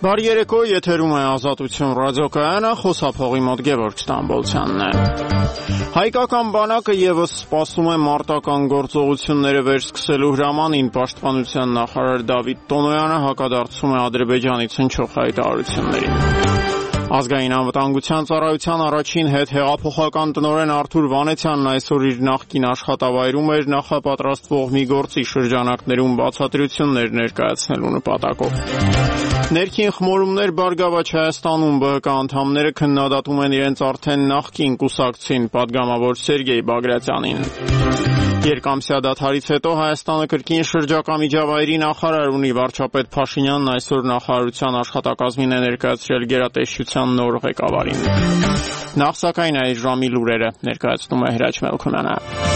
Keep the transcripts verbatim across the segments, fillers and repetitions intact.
Բարի երեկո, եթերում է Ազատություն ռադիոկայանը, խոսափողի մոտ Գևորգ Ստամբոլցյանն է։ Հայկական բանակը եւս սպասում է մարտական գործողությունները վերսկսելու հրամանին։ Պաշտպանության նախարար Դավիթ Տոնոյանը հակադարձում է Ադրբեջանից հնչող հայտարարություններին։ Ազգային անվտանգության ծառայության առաջին հետհեղափոխական տնօրեն Արթուր Վանեցյանն այսօր իր նախկին աշխատավայրում էր նախապատրաստվող մի գործի շրջանակներում բացատրություններ ներկայացնելու նպատակով։ Ներքին խմորումներ Բարգավաճ Հայաստանում ԲՀԿ անդամները քննադատում են իրենց արդեն նախկին կուսակցին պատգամավոր Սերգեյ Բագրատյանին։ Երկամսյա դադարից հետո Հայաստանը կրկին շրջակա միջավայրի նախարար ունի։ Վարչապետ Փաշինյանն այսօր նախարարության աշխատակազմին է ներկայացրել գերատեսչության նոր ղեկավարին։ Նախ սակայն այս ժամի լուրերը ներկայացնում է Հրաչ Մելքոնյանը։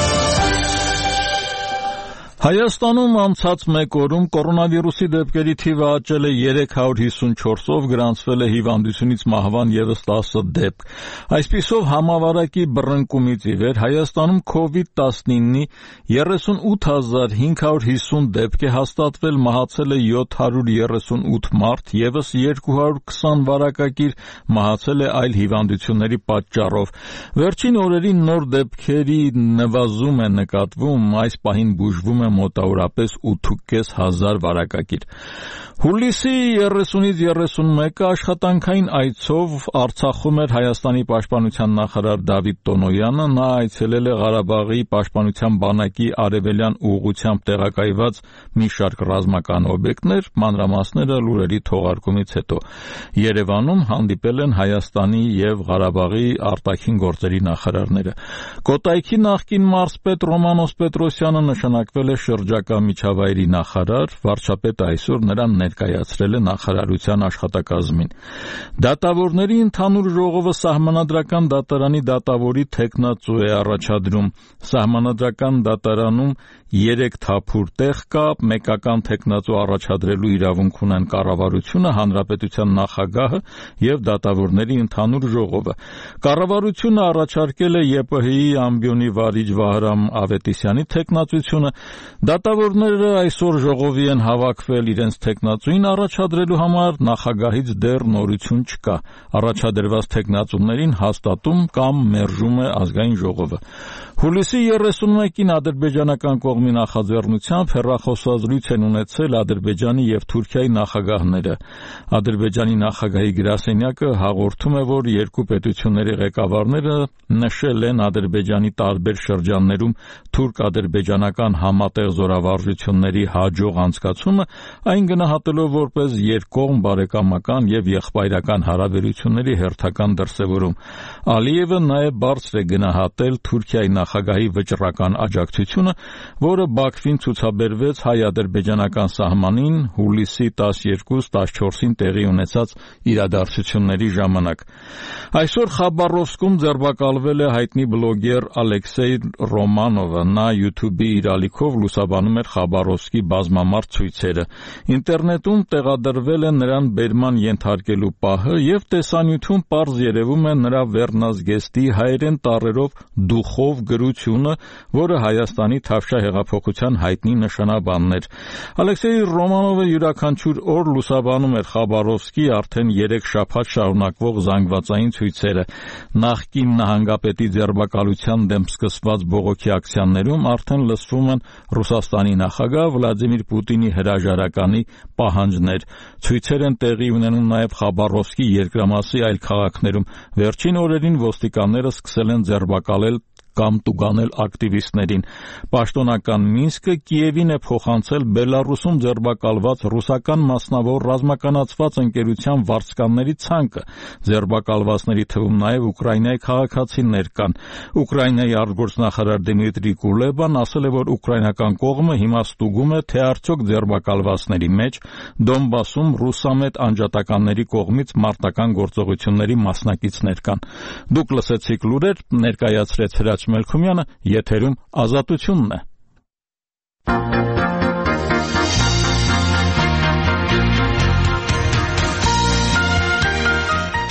Հայաստանում անցած մեկ օրում կորոնավիրուսի դեպքերի թիվը աճել է երեք հարյուր հիսունչորսով, գրանցվել է հիվանդությունից մահվան ևս տասը դեպք։ Այսպիսով համավարակի բռնկումից ի վեր Հայաստանում քովիդ տասնիննի երեսունութ հազար հինգ հարյուր հիսուն դեպք է հաստատվել, մահացել է յոթ հարյուր երեսունութ մարդ, ևս երկու հարյուր քսան վարակագիր մահացել է այլ հիվանդությունների պատճառով։ Վերջին օրերին նոր դեպքերի նվազում է նկատվում, այս պահին բուժվում է մոտավորապես ութ հազար պինսյոթ վարակագիր։ Հուլիսի երեսունից երեսունմեկը աշխատանքային այցով Արցախում էր Հայաստանի պաշտպանության նախարար Դավիթ Տոնոյանը։ Նա այցելել է Ղարաբաղի պաշտպանության բանակի արևելյան ուղղությամբ տեղակայված մի շարք ռազմական օբյեկտներ, մանրամասները լուրերի թողարկումից հետո։ Երևանում հանդիպել են Հայաստանի եւ Ղարաբաղի արտաքին գործերի նախարարները։ Կոտայքի նախկին մարզպետ Ռոմանոս Պետրոսյանը նշանակվել է շրջակա միջավայրի նախարար, վարչապետը այսօր նրան ներկայացրել է նախարարության աշխատակազմին։ Դատավորների ընդհանուր ժողովը Սահմանադրական դատարանի դատավորի թեկնածու է առաջադրում։ Սահմանադրական դատարանում երեք թափուր տեղ կա, մեկական թեկնածու առաջադրելու իրավունք ունեն կառավարությունը, հանրապետության նախագահը եւ դատավորների ընդհանուր ժողովը։ Կառավարությունը առաջարկել է ԵՊՀ-ի ամբիոնի վարիչ Վահրամ Ավետիսյանի թեկնածությունը։ Դատավորները այսօր ժողովի են հավաքվել իրենց թեկնածուին առաջադրելու համար, նախագահից դեռ նորություն չկա։ Առաջադրված թեկնածուներին հաստատում կամ մերժում է ազգային ժողովը։ Հուլիսի երեսունմեկին ադրբեջանական կողմի նախաձեռնությամբ հեռախոսազրույց են ունեցել Ադրբեջանի եւ Թուրքիայի նախագահները։ Ադրբեջանի նախագահի գրասենյակը հաղորդում է, որ երկու պետությունների ղեկավարները նշել են Ադրբեջանի տարբեր շրջաններում թուրք-ադրբեջանական համատեղ զորավարժությունների հաջող անցկացումը, այն գնահատելով որպես երկկողմ բարեկամական եւ եղբայրական հարաբերությունների հերթական դրսեւորում։ Ալիևը նաեւ բարձր է գնահատել Թուրքիայի նախագահի վճռական աջակցությունը, որը Բաքվին ցուցաբերվեց հայ-ադրբեջանական սահմանին հուլիսի տասներկուս տասնչորսին տեղի ունեցած իրադարձությունների ժամանակ։ Այսօր Խաբարովսկում ձերբակալվել է հայտնի բլոգեր Ալեքսեյ Ռոմանովը։ Նա YouTube-ի իր ալիքով լուսաբանում էր Խաբարովսկի բազմամարդ ցույցերը։ Ինտերնետում տեղադրվել է նրան բերման ենթարկելու պահը եւ տեսանյութում պարզ երևում է նրա վերնազգեստի հայերեն տառերով դուխով գրությունը, որը Հայաստանի Թավշյա հեղափոխության հայտնի նշանաբանն էր։ Ալեքսեյ Ռոմանովը յուրաքանչյուր օր լուսաբանում էր Խաբարովսկի արդեն երեք շաբաթ շարունակվող զանգվածային ցույցերը։ Նախկին նահանգապետի ձերբակալության դեմ սկսված բողոքի ակցիաներում արդեն լսվում են Ռուսաստանի նախագահ Վլադիմիր Պուտինի հրաժարականի պահանջներ։ Ցույցեր են տեղի ունենում նաև Խաբարովսկի երկրամասի այլ քաղաքներում։ Վերջին օրերին ոստիկանները սկսել են ձերբակալել կամ տուգանել ակտիվիստներին։ Պաշտոնական Մինսկը Կիևին է փոխանցել Բելարուսում ձերբակալված ռուսական մասնավոր ռազմականացված ընկերության վարձկանների ցանկը։ Ձերբակալվածների թվում նաև Ուկրաինայի քաղաքացիներ կան։ Ուկրաինայի արտգործնախարար Դմիտրի Կուլեբան ասել է, որ ուկրաինական կողմը հիմա ստուգում է, թե արդյոք ձերբակալվածների մեջ Դոնբասում ռուսամետ անջատականների կողմից մարտական գործողությունների մասնակիցներ կան։ Դուք լսեցիք լուրեր, ներկայացրեց Հրաչ Մելքումյանը, եթերում Ազատությունն է։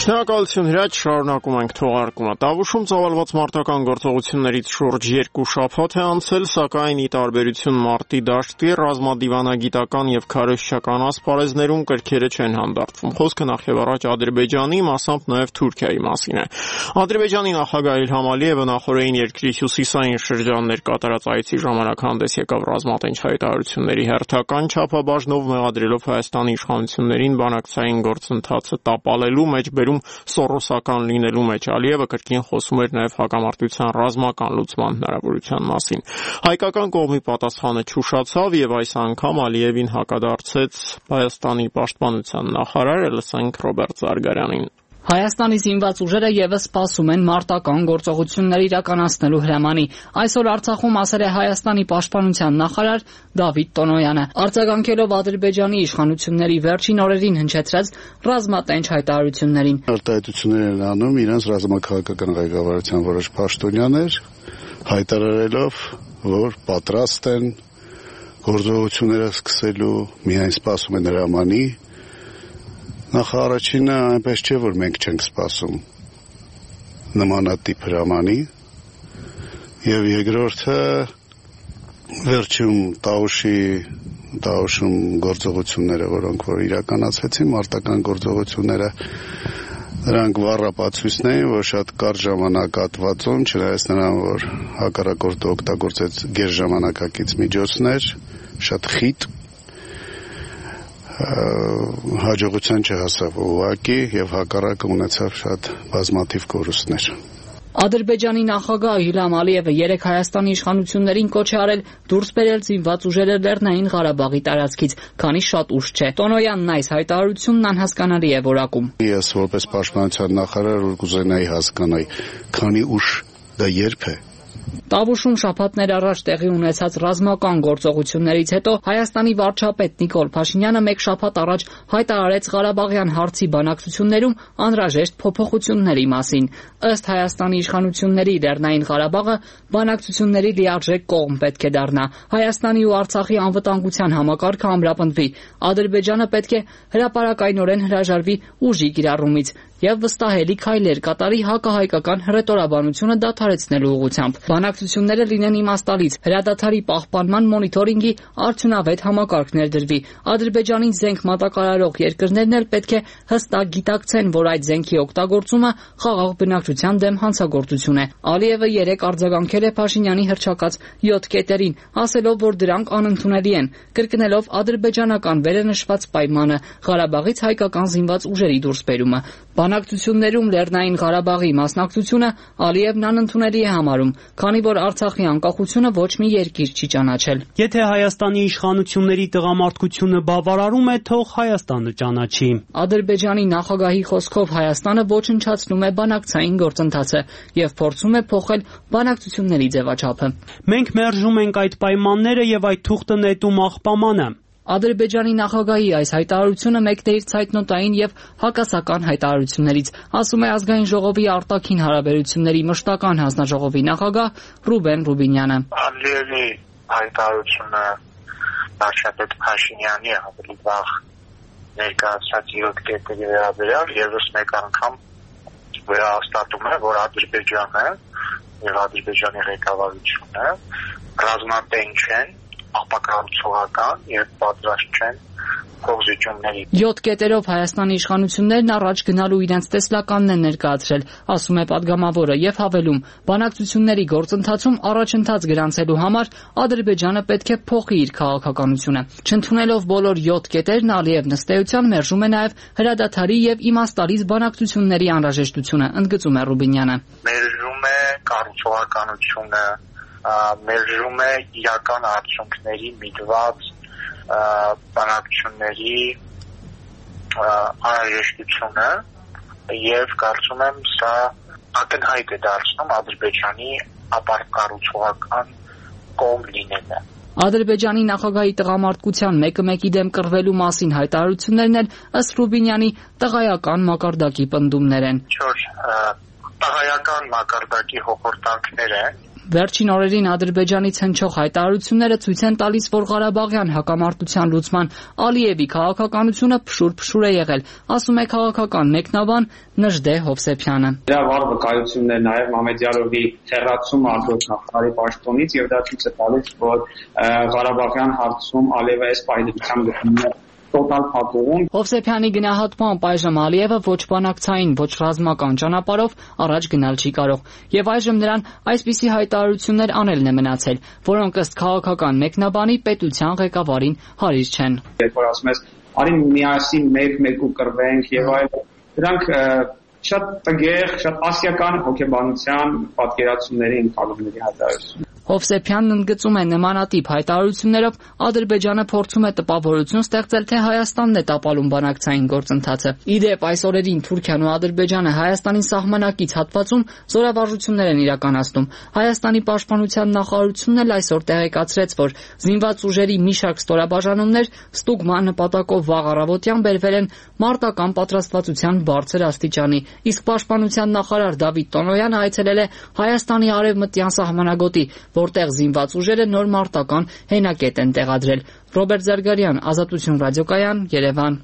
Շնորհակալություն Հրաչ, շարունակում ենք թողարկումը։ Տավուշում ծավալված մարտական գործողություններից շուրջ երկու շաբաթ է անցել, սակայն ի տարբերություն մարտի դաշտի ռազմադիվանագիտական եւ քարոզչական ասպարեզներում կրքերը չեն հանդարտվում։ Խոսքը նախ եւ առաջ Ադրբեջանի, մասամբ նաեւ Թուրքիայի մասին է։ Ադրբեջանի նախագահ Իլհամ Ալիևը նախորդին երկրի հյուսիսային շրջաններ կատարած այցի ժամանակ հանդես եկավ ռազմատենչ հայտարարությունների հերթական չափաբաժնով, մեղադրելով Հայաստանի իշխանություններին բանակցային գործընթացը տապալելու մեջ սորոսական լինելու մեջ։ Ալիևը կրկին խոսում էր նաև հակամարտության ռազմական լուծման հնարավորության մասին։ Հայկական կողմի պատասխանը չուշացավ եւ այս անգամ Ալիևին հակադարձեց Հայաստանի պաշտպանության նախարարը, լսենք Ռոբերտ Զարգարյանին։ Հայաստանի զինված ուժերը եւս սպասում են մարտական գործողություններ իրականացնելու հրամանի։ Այսօր Արցախում ասել է Հայաստանի պաշտպանության նախարար Դավիթ Տոնոյանը, արձագանքելով Ադրբեջանի իշխանությունների վերջին օրերին հնչեցրած ռազմատենչ հայտարարություններին։ Արտահայտություններ են անում իրենց ռազմաքաղաքական ղեկավարության որոշ պաշտոնյաներ, հայտարարելով, որ պատրաստ են գործողությունները սկսելու, միայն սպասում են հրամանի։ Նախ առաջինը այնպես չէ, որ մենք չենք սպասում նմանատիպ հրամանի, եւ երկրորդը վերջում Տավուշի Տավուշում գործողությունները, որոնք որ իրականացեցին, մարտական գործողությունները, դրանք վառապացույցն էին, որ շատ կարճ ժամանակահատվածում, չնայած նրան, որ հակառակորդը օգտագործեց գերժամանակակից միջոցներ, շատ խիտ հաջողության չհասավ ուղղակի եւ հակառակը ունեցավ շատ բազմաթիվ կորուստներ։ Ադրբեջանի նախագահ Իլհամ Ալիևը երեկ Հայաստանի իշխանություններին կոչ է արել դուրս բերել զինված ուժերը Լեռնային Ղարաբաղի տարածքից, քանի շատ ուշ չէ։ Տոնոյանն այս հայտարարությունն անհասկանալի է որակում։ Ես որպես պաշտպանության նախարար որ կուզենայի հասկանալ, քանի ուշ դա երբ է։ Տավուշում շաբաթներ առաջ տեղի ունեցած ռազմական գործողություններից հետո Հայաստանի վարչապետ Նիկոլ Փաշինյանը մեկ շաբաթ առաջ հայտարարեց Ղարաբաղյան հարցի բանակցություններում անհրաժեշտ փոփոխությունների մասին։ Ըստ Հայաստանի իշխանությունների Լեռնային Ղարաբաղը բանակցությունների լիարժեք կողմ պետք է դառնա։ Հայաստանի ու Արցախի անվտանգության համակարգը ամրապնդվի։ Ադրբեջանը պետք է հրապարակայնորեն հրաժարվի ուժի կիրառումից եւ վստահելի քայլեր կատարի հակահայկական հռետորաբանությունը դադարեցնելու ուղղությամբ։ Բանակցությունները լինեն իմաստալից, հրադադարի պահպանման մոնիթորինգի արդյունավետ համակարգ ներդրվի։ Ադրբեջանին զենք մատակարարող երկրներն էլ պետք է հստակ գիտակցեն, որ այդ զենքի օգտագործումը խաղաղ բնակչության դեմ հանցագործություն է։ Ալիևը երեկ արձագանքել է Փաշինյանի հռչակած յոթ կետերին, ասելով, որ դրանք անընդունելի են, կրկնելով ադրբեջանական վերենշված պայմանը Ղարաբաղից հայկական զինված ուժերի դուրսբերումը։ Բանակցություններում Լեռնային Ղարաբաղի մասնակցությունը Ալիևն անընդունելի է համարում, քանի որ Արցախի անկախությունը ոչ մի երկիր չի ճանաչել։ Եթե Հայաստանի իշխանությունների տղամարդկությունը բավարարում է, թող Հայաստանը ճանաչի։ Ադրբեջանի նախագահի խոսքով Հայաստանը ոչնչացնում է բանակցային գործընթացը եւ փորձում է փոխել բանակցությունների ձևաչափը։ Մենք մերժում ենք այդ պայմանները եւ այդ թուղթը նետում աղբամանը։ Ադրբեջանի նախագահի այս հայտարարությունը մեկն է իր ցայտնոտային եւ հակասական հայտարարություններից, ասում է Ազգային ժողովի արտաքին հարաբերությունների մշտական հանձնաժողովի նախագահ Ռուբեն Ռուբինյանը։ Ալիևի հայտարարությունը վարչապետ Փաշինյանի ավելի վաղ ներկայացած յոթ կետերի վերաբերյալ եւս մեկ անգամ վերահաստատում է, որ Ադրբեջանը եւ Ադրբեջանի ղեկավարությունը ռազմատենչ են, ապակառուցողական եւ պատրաստ չեն փոխզիջումների։ յոթ կետերով Հայաստանի իշխանություններն առաջ գնալու իրենց տեսլականն են ներկայացրել, ասում է падգամավորը եւ հավելում. բանակցությունների գործընթացում առաջընթաց գրանցելու համար Ադրբեջանը պետք է փոխի իր քաղաքականությունը։ Չընդունելով բոլոր յոթ կետերն, Ալիևն ըստ էության մերժում է նաեւ հրադադարի եւ իմաստալից բանակցությունների անհրաժեշտությունը, ընդգծում է Ռուբինյանը։ Մերժում է կառուցողականությունը, մերժում է իրական արդյունքների միտված բանակցությունների անհրաժեշտությունը եւ կարծում եմ սա ակնհայտ է դարձնում Ադրբեջանի ապակառուցողական կողմ լինելը։ Ադրբեջանի նախագահի տղամարդկության մեկը մեկի դեմ կռվելու մասին հայտարարություններն էլ ըստ Ռուբինյանի տղայական մակարդակի պնդումներ են։ Չէ, տղայական մակարդակի հոխորտանքներ են Վերջին օրերին Ադրբեջանից հնչող հայտարարությունները ցույց են տալիս, որ Ղարաբաղյան հակամարտության լուծման Ալիևի քաղաքականությունը փշուր-փշուր է եղել, ասում է քաղաքական մեկնաբան Նժդե Հովսեփյանը։ Դրա վառ վկայությունն է նաև Մամեդյարովի հերացումը արտգործնախարարի պաշտոնից եւ դա ցույց է տալիս, որ Ղարաբաղյան հարցում Ալիևը այս պայմանությամբ գտնվում է տոտալ փակուղում։ Հովսեփյանի գնահատմամբ այժմ Ալիևը ոչ բանակցային, ոչ ռազմական ճանապարհով առաջ գնալ չի կարող, եւ այժմ նրան այսպիսի հայտարարություններ անելն է մնացել, որոնք ըստ քաղաքական մեկնաբանի պետության ղեկավարին հարիր չեն։ Երբ որ ասում ես, արի միասին մեկ մեկու կռվենք եւ այլ, դրանք շատ տգեղ, շատ ասիական հոգեբանության պատկերացումների ընկալումների հայտարարություն։ Հովսեփյանն ընդգծում է նմանատիպ հայտարարություններով Ադրբեջանը փորձում է տպավորություն ստեղծել, թե Հայաստանն է տապալում բանակցային գործընթացը։ Ի դեպ, այս օրերին Թուրքիան ու Ադրբեջանը Հայաստանի սահմանակից հատվածում զորավարժություններ են իրականացնում։ Հայաստանի պաշտպանության նախարարությունն էլ այսօր տեղեկացրեց, որ զինված ուժերի մի շարք ստորաբաժանումներ ստուգման նպատակով վաղ առավոտյան բերվել են մարտական պատրաստվածության բարձր աստիճանի, իսկ պաշտպանության նախարար Դավիթ Տոնոյանը այցելել է Հայաստանի արևմտյան սահմանագոտի, որտեղ զինված ուժերը նոր մարտական հենակետ են տեղադրել։ Ռոբերտ Զարգարյան, Ազատություն ռադիոկայան, Երևան։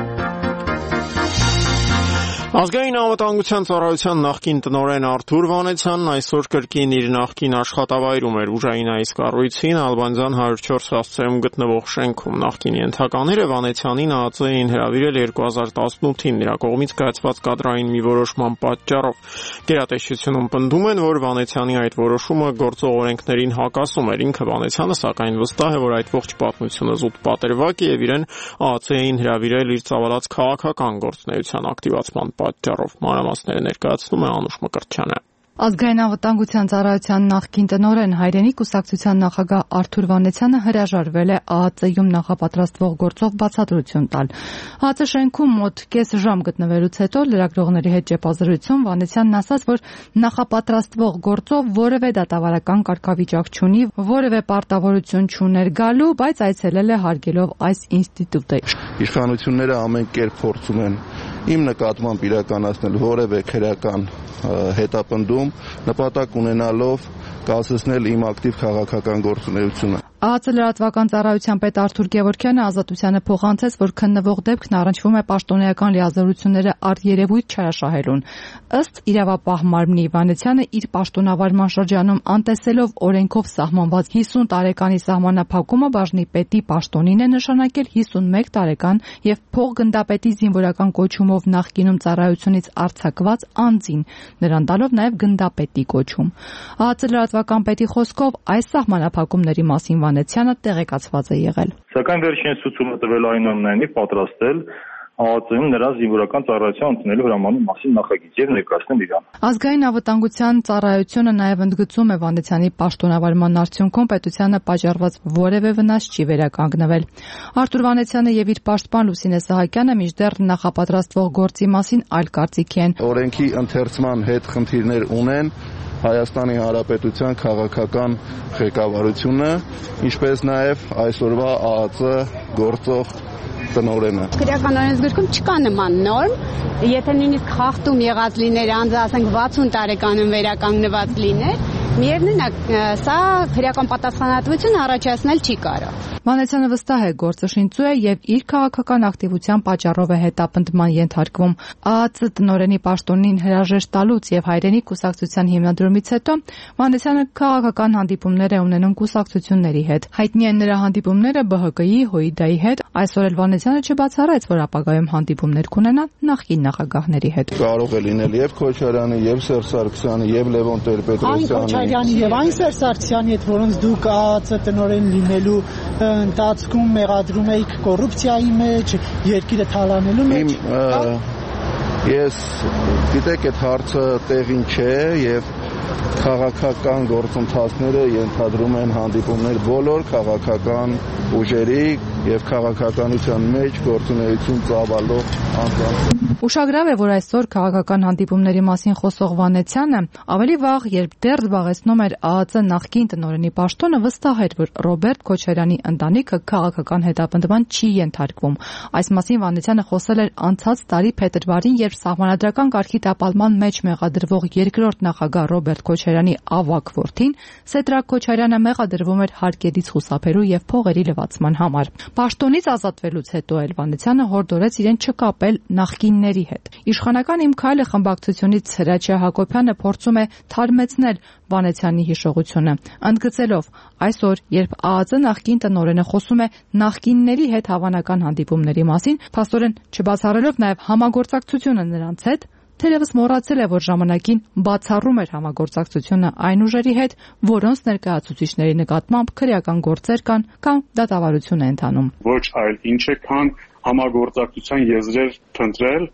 Ազգային անվտանգության ծառայության նախկին տնօրեն Արթուր Վանեցյանն այսօր կրկին իր նախկին աշխատավայրում էր ուժային այս կառույցին Ալբանյան հարյուր չորս հասցեում գտնվող շենքում։ Նախկին ենթականները Վանեցյանին ԱԱԾ էին հրավիրել երկու հազար տասնութին նրա կողմից կայացված կադրային մի որոշման պատճառով։ Գերատեսչությունում պնդում են, որ Վանեցյանի այդ որոշումը գործող օրենքներին հակասում էր։ Ինքը Վանեցյանը սակայն վստահ է, որ այդ ողջ պատմությունը զուտ պատերվակ է եւ իրեն ԱԱԾ էին հրավիրել իր ծավալած քաղաքական գործունեության ակտիվացման պատճառով։ Մանրամասները ներկայացնում է Անուշ Մկրտչյանը։ Ազգային անվտանգության ծառայության նախկին տնօրեն հայրենի կուսակցության նախագահ Արթուր Վանեցյանը հրաժարվել է ԱԱԾ-ում նախապատրաստվող գործով բացատրություն տալ։ ԱԱԾ շենքում մոտ կես ժամ գտնվելուց հետո լրագրողների հետ ճեպազրույցում Վանեցյանն ասաց, որ նախապատրաստվող գործով որևէ դատավարական կարգավիճակ չունի, որևէ պարտավորություն չուներ գալու, բայց այցելել է հարգելով այս ինստիտուտը։ Իշխանությունները ամեն կերպ փորձում են իմ նկատմամբ իրականացնել որևէ քրեական հետապնդում, նպատակ ունենալով կասեցնել իմ ակտիվ քաղաքական գործունեությունը։ ԱԱԾ լրատվական ծառայության պետ Արթուր Գևորգյանը Ազատությանը փոխանցեց, որ քննվող դեպքն առնչվում է պաշտոնեական լիազորությունները արտերևույթ չարաշահելուն։ Ըստ իրավապահ մարմնի Վանեցյանը իր պաշտոնավարման շրջանում անտեսելով օրենքով սահմանված հիսուն տարեկանի սահմանափակումը բաժնի պետի պաշտոնին է նշանակել հիսունմեկ տարեկան եւ փոխգնդապետի զինվորական կոչումով նախկինում ծառայությունից արձակված անձին, նրան տալով նաեւ գնդապետի կոչում։ ԱԱԾ լրատվական պետի խոսքով այս սահմանափակումների մասին Վանեցյանը տեղեկացված է եղել։ Սակայն վերջինս ցույցում է տվել այնուամենայնիվ պատրաստել ԱԱԾ-ում նրա զինվորական ծառայության ընդունելու հրամանի մասին նախագիծ եւ ներկայացնել իրան։ Ազգային անվտանգության ծառայությունը նաեւ ընդգծում է Վանեցյանի պաշտոնավարման արդյունքում պետությանը պատճառված որևէ վնաս չի վերականգնվել։ Արթուր Վանեցյանը եւ իր պաշտպան Լուսինե Սահակյանը մինչդեռ նախապատրաստվող գործի մասին այլ կարծիքի են։ Օրենքի ընթերցման հետ խնդիրներ ունեն Հայաստանի Հանրապետության քաղաքական ղեկավարությունը, ինչպես նաև այսօրվա ԱԱԾ գործող տնօրենը։ Քրեական օրենսգրքում չկա նման նորմ, եթե նույնիսկ խախտում եղած լիներ, անձը ասենք վաթսուն տարեկանում վերականգնված լիներ, միևնույն է, սա քրեական պատասխանատվություն առաջացնել չի կարող։ Վանեցյանը վստահ է գործը շինծու է եւ իր քաղաքական ակտիվության պատճառով է հետապնդման ենթարկվում։ ԱԱԾ տնօրենի պաշտոնին հրաժեշտ տալուց եւ հայրենի կուսակցության հիմնադրումից հետո Վանեցյանը քաղաքական հանդիպումներ է ունենում կուսակցությունների հետ։ Հայտնի են նրա հանդիպումները Բ Հ Կ-ի, ՀՅԴ-ի հետ։ Այսօր էլ Վանեցյանը չբացառեց, որ ապագայում հանդիպումներ կունենա նախկին նախագահների հետ։ Կարող է լինել եւ Քոչարյանի, եւ Սերժ Սարգսյանի, եւ Լևոն Տեր-Պետրոսյանի, եւ այն Սերժ Սարգսյանի հետ, որոնց դուք ԱԱԾ տնօրեն լինելու ընթացքում մեղադրում էիք կոռուպցիայի մեջ, երկիրը թալանելու մեջ։ Ես գիտեք, այդ հարցը տեղին չէ եւ քաղաքական գործընթացները ենթադրում են հանդիպումներ բոլոր քաղաքական ուժերի եւ քաղաքականության մեջ գործունեություն ծավալող անձանց։ Ուշագրավ է, որ այսօր քաղաքական հանդիպումների մասին խոսող Վանեցյանը ավելի վաղ, երբ դեռ զբաղեցնում էր ԱԱԾ նախկին տնօրենի պաշտոնը, վստահ էր, որ Ռոբերտ Քոչարյանի ընտանիքը քաղաքական հետապնդման չի ենթարկվում։ Այս մասին Վանեցյանը խոսել էր անցած տարի փետրվարին, երբ Սահմանադրական կարգի տապալման մեջ մեղադրվող երկրորդ նախագահ Ռոբերտ Քոչարյանի ավագ որդին Սեդրակ Քոչարյանը մեղադրվում էր հարկերից խուսափելու եւ փողերի լվացման համար։ Պաշտոնից ազատվելուց հետո էլ Վանեցյանը հորդորեց իրեն չկապել նախկինների հետ։ Իշխանական Իմ քայլը խմբակցությունից Հրաչյա Հակոբյանը փորձում է թարմեցնել Վանեցյանի հիշողությունը, ընդգծելով այսօր, երբ ԱԱԾ նախկին տնօրենը խոսում է նախկինների հետ հավանական հանդիպումների մասին, փաստորեն չբացառելով նաև համագործակցությունը նրանց հետ, թերևս մոռացել է, որ ժամանակին բացառում էր համագործակցությունը այն ուժերի հետ, որոնց ներկայացուցիչների նկատմամբ քրեական գործեր կան կամ դատավարություն է ընթանում։ Ոչ այլ ինչ է, քան համագործակցության եզրեր փնտրել,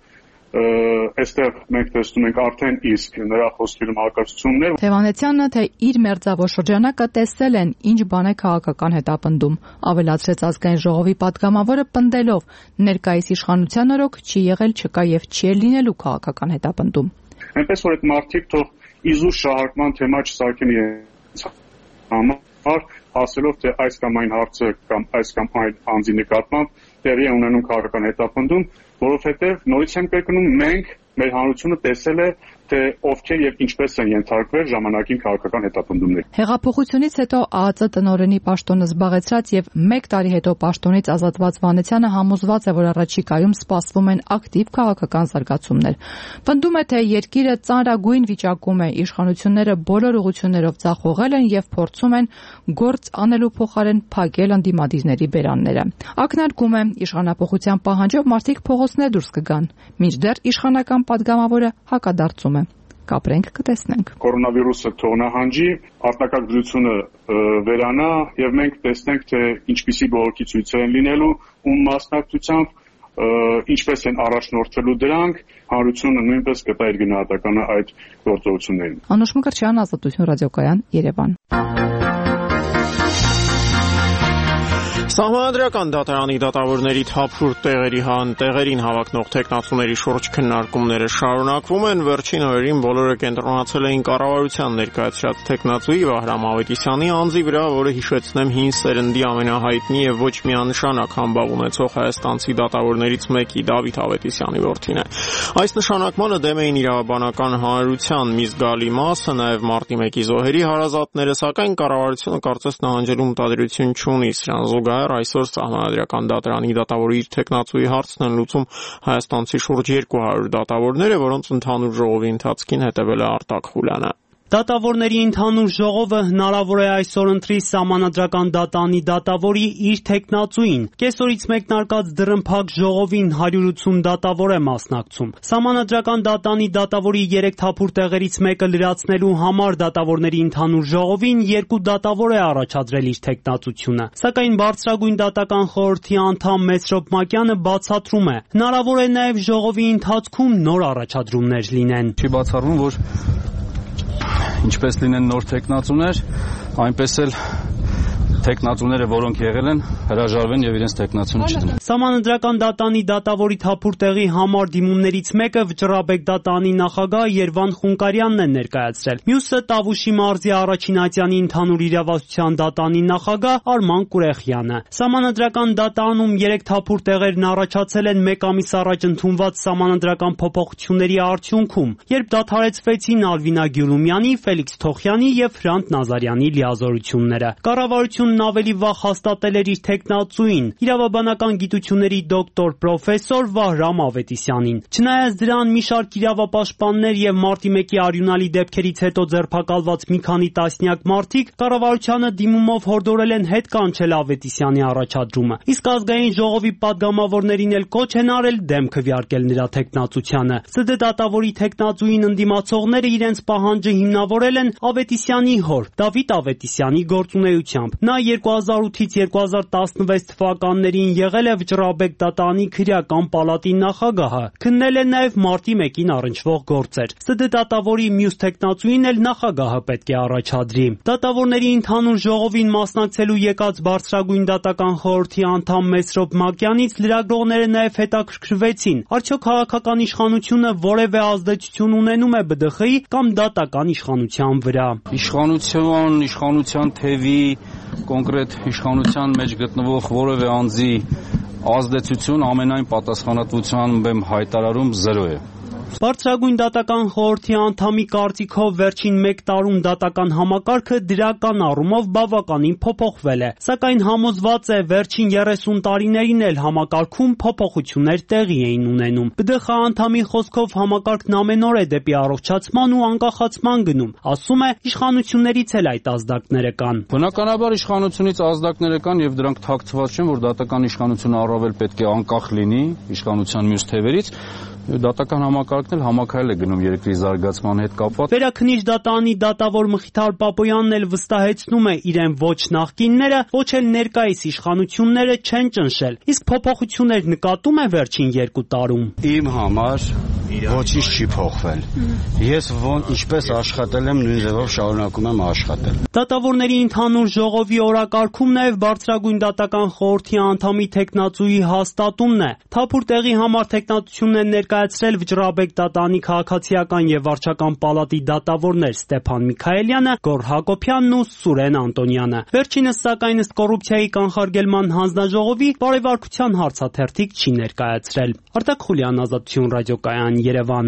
այստեղ մենք տեսնում ենք արդեն իսկ նրա խոսքերում հակասություններ։ Թե Վանեցյանը, թե իր մերձավոր շրջանակը տեսել են ինչ բան է քաղաքական հետապնդում, ավելացրեց ազգային ժողովի պատգամավորը, պնդելով ներկայիս իշխանության օրոք չի եղել, չկա եւ չի էլ լինելու քաղաքական հետապնդում։ Այնպես որ այդ մարդիկ թող իզուր շահարկման թեմա չսարքեն իրենց համար, ասելով թե այս կամ այն հարցը կամ այս կամ այն անձի նկատմամբ տեղի է ունենում քաղաքական հետապնդում, որովհետև նորից եմ կրկնում, մենք մեր հանրությունը տեսել է, թե ովքեր եւ ինչպես են ենթարկվել ժամանակին քաղաքական հետապնդումների։ Հեղափոխությունից հետո ԱԱԾ տնօրենի պաշտոնը զբաղեցրած եւ մեկ տարի հետո պաշտոնից ազատված Վանեցյանը համոզված է, որ առաջիկայում սպասվում են ակտիվ քաղաքական զարգացումներ։ Պնդում է, թե երկիրը ծանրագույն վիճակում է, իշխանությունները բոլոր ուղղություններով ձախողել են եւ փորձում են գործ անելու փոխարեն փակել ընդդիմադիրների բերանները։ Ակնարկում է, իշխանապողության պահանջով մարդիկ փողոցներ դուրս կգան, մինչդեռ իշխանական պատգամավորը հակադարձում է։ Կապրենք, կտեսնենք։ Կորոնավիրուսը թողնահանջի, արտակարգությունը վերանա եւ մենք տեսնենք, թե ինչպիսի բողոքի ցույցեր են լինելու, ում մասնակցությամբ ինչպես են առաջնորդվելու դրանք, հանրությունը նույնպես կտա իր գնահատականը այդ գործողություններին։ Անուշ Մկրտչյան, Ազատություն ռադիոկայան, Երևան։ Սահմանադրական դատարանի դատավորների թափուր տեղերի տեղերին հավակնող տեխնացուների շուրջ քննարկումները շարունակվում են։ Վերջին օրերին բոլորը կենտրոնացել էին կառավարության ներկայացրած տեխնացուի Վահրամ Ավետիսյանի անձի վրա, որը հիշեցնեմ հին սերնդի ամենահայտնի եւ ոչ միանշանակ համբավ ունեցող հայաստանցի դատավորներից մեկի Դավիթ Ավետիսյանի որդին է։ Այս նշանակմանը դեմ էին իրավաբանական հանրության մի զգալի մասը, նաեւ մարտի մեկի զոհերի հարազատները, սակայն կառավարությունը կարծես նահանջելու մտադրություն չունի սրան զուգահեռ այսօր Սահմանադրական դատարանի դատավորի իր տեխնացուի հարցն են լուծում հայաստանցի շուրջ երկու հարյուր դատավորները, որոնց ընդհանուր ժողովի ընթացքին հետևել է Արտակ Խուլյանը։ Դատավորների ընդհանուր ժողովը հնարավոր է այսօր ընտրի Սահմանադրական դատարանի դատավորի իր տեխնացուին։ Կեսօրից մեկնարկած դռնփակ ժողովին հարյուր ութ դատավոր է մասնակցում։ Սահմանադրական դատարանի դատավորի երեք թափուր տեղերից մեկը լրացնելու համար դատավորների ընդհանուր ժողովին երկու դատավոր է առաջադրել իր տեխնացությունը։ Սակայն Բարձրագույն դատական խորհրդի անդամ Մեսրոպ Մակյանը բացատրում է, հնարավոր է նաև ժողովի ընթացքում նոր առաջադրումներ լինեն։ Չի բացառվում, որ ինչպես լինեն նոր տեխնացուներ, այնպես էլ տեխնացուները, որոնք եղել են, հրաժարվեն եւ իրենց տեխնացուն չդնեն։ Սահմանադրական դատարանի դատավորի թափուր տեղի համար դիմումներից մեկը Վճռաբեկ դատարանի նախագահ Երվան Խունկարյանն է ներկայացրել։ Մյուսը Տավուշի մարզի առաջին ատյանի ընդհանուր իրավասության դատարանի նախագահ Արման Կուրեխյանը։ Սահմանադրական դատարանում երեք թափուր տեղերն առաջացել են մեկ ամիս առաջ ընդունված սահմանադրական փոփոխությունների արդյունքում, երբ դադարեցվեցին Ալվինա Գյուլումյանի, Ֆելիքս Թոխյանի եւ Հրանտ Նազարյանի լիազորությունները։ Կառավարություն ավելի վաղ հաստատել էր իր տեխնացուին, իրավաբանական գիտությունների դոկտոր պրոֆեսոր Վահրամ Ավետիսյանին։ Չնայած դրան, մի շարք իրավապաշտպաններ եւ մարտի մեկի արյունալի դեպքերից հետո ձերբակալված մի քանի տասնյակ մարդիկ կառավարությանը դիմումով հորդորել են հետ կանչել Ավետիսյանի առաջադրումը։ Իսկ ազգային ժողովի պատգամավորներին էլ կոչ են արել դեմ քվեարկել նրա տեխնացությանը։ ՍԴ դատավորի տեխնացուին ընդդիմացողները իրենց պահանջը հիմնավորել են Ավետիսյանի հոր Դավիթ Ավետիսյանի գործունեությամբ։ Նա երկու հազար ութից երկու հազար տասնվեց թվականներին եղել է Վճռաբեկ դատարանի քրեական պալատի նախագահը, քննել է նաև մարտի մեկին առնչվող գործեր։ ՍԴ դատավորի մյուս թեկնածուին էլ նախագահը պետք է առաջադրի։ Դատավորների ընդհանուր ժողովին մասնակցելու եկած Բարձրագույն դատական խորհրդի անդամ Մեսրոպ Մակյանից լրագրողները նաև հետաքրքրվեցին, արդյոք քաղաքական իշխանությունը որևէ ազդեցություն ունենում է B D X-ի կամ դատական իշխանության վրա։ Իշխանության, իշխանության թևի, կոնկրետ իշխանության մեջ գտնվող որևէ անձի ազդեցություն ամենայն պատասխանատվությամբ եմ հայտարարում զրո է։ Բարձրագույն դատական խորհրդի անդամի կարծիքով վերջին մեկ տարում դատական համակարգը դրական առումով բավականին փոփոխվել է, սակայն համոզված է վերջին երեսուն տարիներին էլ համակարգում փոփոխություններ տեղի էին ունենում։ B D X անդամի խոսքով համակարգն ամեն օր է դեպի առողջացման ու անկախացման գնում, ասում է իշխանություններից էլ այդ ազդակները կան։ Բնականաբար իշխանությունից ազդակները կան եւ դրանք թաքցված չեն, որ դատական իշխանությունը առավել պետք է անկախ լինի իշխանության մյուս թևերից։ Դատական համակարգն էլ համակայել է գնում երկրի զարգացման հետ կապված։ Վերաքննիչ դատարանի դատավոր Մխիթար Պապոյանն էլ վստահեցնում է իրեն ոչ նախկինները, ոչ էլ ներկայիս իշխանությունները չեն ճնշել։ Իսկ փոփոխություններ նկատում է վերջին երկու տարում։ Իմ համար ոչինչ չի փոխվել։ Ես ոնց ինչպես աշխատել եմ, նույն ձևով շարունակում եմ աշխատել։ Դատավորների ընդհանուր ժողովի օրակարգում նաև Բարձրագույն դատական խորհրդի անդամի թեկնածուի հաստատումն է։ Թափուր տեղի համար թեկնածությունն են ներկայացրել Վճռաբեկ դատարանի քաղաքացիական եւ վարչական պալատի դատավորներ Ստեփան Միքայելյանը, Գոռ Հակոբյանն ու Սուրեն Անտոնյանը։ Վերջինս սակայն ըստ կոռուպցիայի կանխարգելման հանձնաժողովի բարեվարկության հարցաթերթիկ չի ներկայացրել։ Արտակ Խուլյան, Ազատություն ռադիոկայան, Երևան։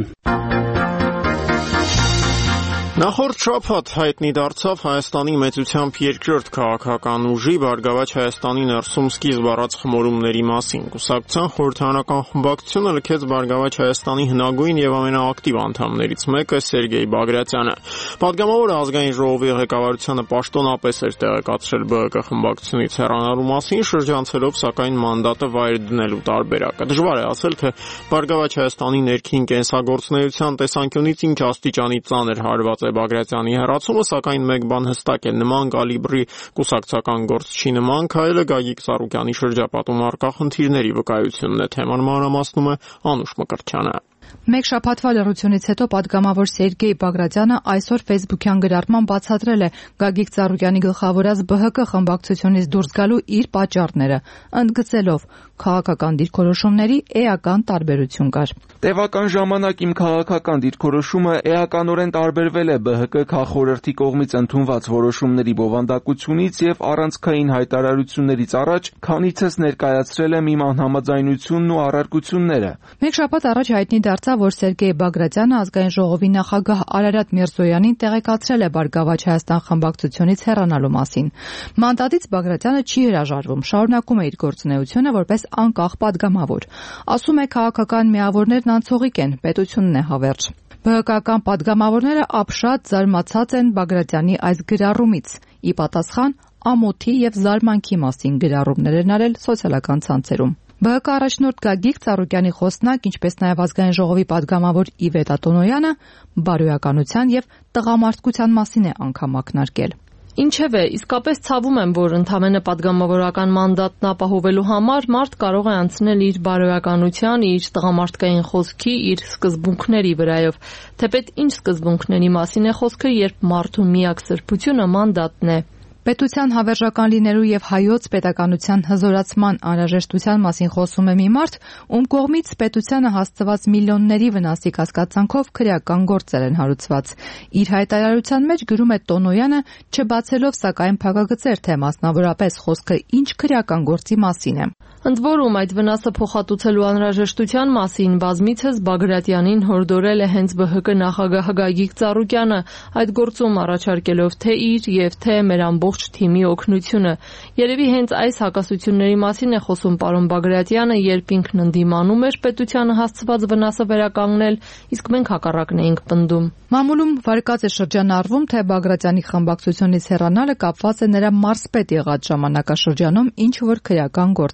Նախորդ շաբաթ հայտնի դարձավ Հայաստանի մեծությամբ երկրորդ քաղաքական ուժի Բարգավաճ Հայաստանի ներսում սկիզբ առած խմորումների մասին։ Կուսակցության խորհրդարանական խմբակցությունը լքեց Բարգավաճ Հայաստանի հնագույն եւ ամենաակտիվ անդամներից մեկը Սերգեյ Բագրատյանը։ Պատգամավորը ազգային ժողովի ղեկավարությանը պաշտոնապես էր տեղեկացրել B H K խմբակցությունից հեռանալու մասին, շրջանցելով սակայն մանդատը վայր դնելու տարբերակը։ Դժվար է ասել, թե Բարգավաճ Հայաստանի ներքին կենսագործունեության տեսանկյունից ինչ աստիճանի ծանր հարված Բագրատյանի հեռացումը, սակայն մեկ բան հստակ է, նման կալիբրի կուսակցական գործ չի նման քայլը Գագիկ Ծառուկյանի շրջապատում առկա խնդիրների վկայությունն է, թեման մանրամասնում է Անուշ Մկրտչյանը։ Մեկ շաբաթվա լռությունից հետո պատգամավոր Սերգեյ Բագրատյանը այսօր Facebook-յան գրառման բացատրել է Գագիկ Ծառուկյանի գլխավորած B H K խմբակցությունից դուրս գալու իր պատճառները, ընդգծելով քաղաքական դիրքորոշումների էական տարբերություն կար։ Տևական ժամանակ իմ քաղաքական դիրքորոշումը էականորեն տարբերվել է B H K քաղխորհրդի կողմից ընդունված որոշումների բովանդակությունից եւ առանցքային հայտարարություններից առաջ, քանիցս ներկայացրել եմ իմ անհամաձայնությունն ու առարկությունները։ Մեկ շաբաթ առաջ հայտնի դարձավ, որ Սերգեյ Բագրատյանը ազգային ժողովի նախագահ Արարատ Միրզոյանին տեղեկացրել է Բարգավաճ Հայաստան խմբակցությունից հեռանալու մասին։ Մանդատից Բագրատյանը չի հրաժարվում, շարունակում է իր գործունեությունը որպես անկախ պատգամավոր։ Ասում է, քաղաքական միավորներն անցողիկ են, պետությունն է հավերժ։ B H K-ական պատգամավորները ապշած զարմացած են Բագրատյանի այս գրառումից։ Ի պատասխան ամոթի եւ զարմանքի մասին գրառումներ են արել սոցիալական ցանցերում։ B H K առաջնորդ Գագիկ Ծառուկյանի խոսնակ, ինչպես նաև ազգային ժողովի պատգամավոր Իվետ Ատոնոյանը բարոյականության եւ տղամարդկության մասին է անգամ ակնարկել։ Ինչևէ, իսկապես ցավում եմ, որ ընդամենը պատգամավորական մանդատն ապահովելու համար մարդ կարող է անցնել իր բարոյականության, իր տղամարդկային խոսքի, իր սկզբունքների վրայով։ Թեպետ ինչ սկզբունքների մասին է խոսքը, երբ մարդու միակ սրբությունը մանդատն է։ Պետության հավերժական լինելու եւ հայոց պետականության հզորացման անհրաժեշտության մասին խոսում է մի մարդ, ում կողմից պետությանը հասցված միլիոնների վնասի կասկածանքով քրեական գործեր են հարուցված։ Իր հայտարարության մեջ գրում է Տոնոյանը, չբացելով սակայն փակագծեր, թե մասնավորապես խոսքը ինչ քրեական գործի մասին է։ Ընդ որում այդ վնասը փոխհատուցելու անհրաժեշտության մասին բազմիցս Բագրատյանին հորդորել է հենց B H K նախագահ Գագիկ Ծառուկյանը, այդ գործում առաջարկելով թե իր եւ թե մեր ամբողջ թիմի օգնությունը։ Երևի հենց այս հակասությունների մասին է խոսում պարոն Բագրատյանը, երբ ինքն ընդդիմանում էր պետությանը հասցված վնասը վերականգնել, իսկ մենք հակառակն էինք պնդում։ Մամուլում վարկած է շրջանառվում, թե Բագրատյանի խմբակցությունից հեռանալը կապված է նրա մարզպետ եղած ժամանակաշրջանում ինչ որ քրեական գործի հետ։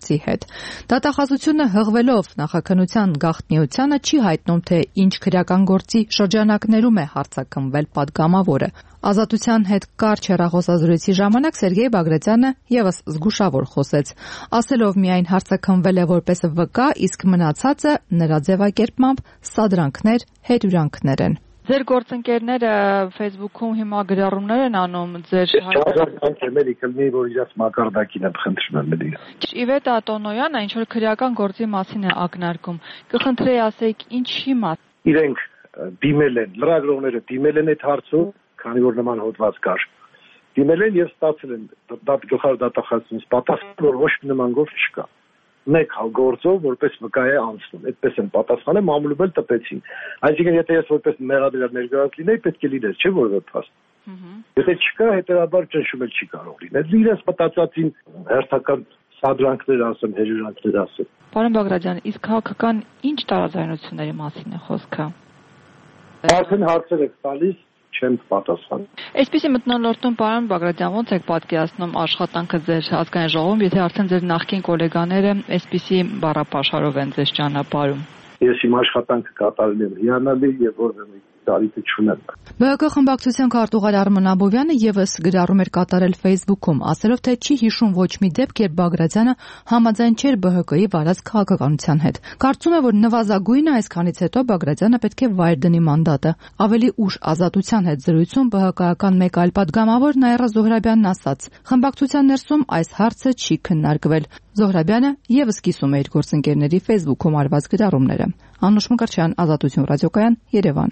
հետ։ Դատախազությունը հղվելով նախաքննության գաղտնիությանը չի հայտնում, թե ինչ քրեական գործի շրջանակներում է հարցաքննվել պատգամավորը։ Ազատության հետ կարճ հեռախոսազրույցի ժամանակ Սերգեյ Բագրատյանը եւս զգուշավոր խոսեց, ասելով միայն հարցաքննվել է որպես վկա, իսկ մնացածը նրա ձևակերպմամբ սադրանքներ, հետյուրանքներ են։ Ձեր գործընկերները Facebook-ում հիմա գրառումներ են անում ձեր հայտնի կլինի, որ իրաց մակարդակին եմ խնդրում եմ էլի։ Իվետա Տոնոյանը ինչ որ քրեական գործի մասին է ակնարկում։ Կխնդրեի ասեիք ինչի մաս։ Իրենք դիմել են, լրագրողները դիմել են այդ հարցում, քանի որ նման հոդված կար։ Դիմել են եւ ստացել են գլխավոր դատախազությունից պատասխան, որ ոչ մի նման գործ չկա։ Մեկ գործով որպես վկա է անցնում, այդպես են պատասխանել, մամուլում էլ տպեցին։ Այսինքն եթե ես որպես մեղադրյալ ներկայացած լինեի, պետք է լիներ, չէ՞ որևէ փաստ։ Եթե չկա, հետեւաբար ճնշում էլ չի կարող լինել։ Իրենց մտածածին հերթական սադրանքներ ասեմ, հերյուրանքներ ասեմ։ Պարոն Բագրատյան, իսկ քաղաքական ինչ տարաձայնությունների մասին է խոսքը։ Արդեն հարցեր եք տալիս, չեմ պատասխան։ Այսպիսի մթնոլորտում պարոն Բագրատյան, ո՞նց եք պատկերացնում աշխատանքը ձեր ազգային ժողովում, եթե արդեն ձեր նախկին գոլեգաները այսպիսի բառապաշարով են ձեզ ճանապարհում։ Ես իմ աշխատանքը կատարել եմ հիանալի եւ որևէ տարիք չունեմ։ Բը ՀԿ խմբակցության քարտուղար Արմեն Աբովյանը եւս գրառում էր կատարել Facebook-ում, ասելով, թե չի հիշում ոչ մի դեպք, երբ Բագրատյանը համաձայն չէր Բ Հ Կ-ի վարած քաղաքականության հետ։ Կարծում է, որ նվազագույնը այսքանից հետո Բագրատյանը պետք է վայր դնի մանդատը։ Ավելի ուշ Ազատության հետ զրույցում Բ Հ Կ-ական մեկ այլ падգամավոր Նաիրա Զոհրաբյանն ասաց. խմբակցության ներսում այս հարցը չի քննարկվել։ Զոհրաբյանը եւս կիսում է իր գործընկերների Facebook-ում արված գրառումները։ Անուշ Մկրտչյան, Ազատություն ռադիոկայան, Երևան։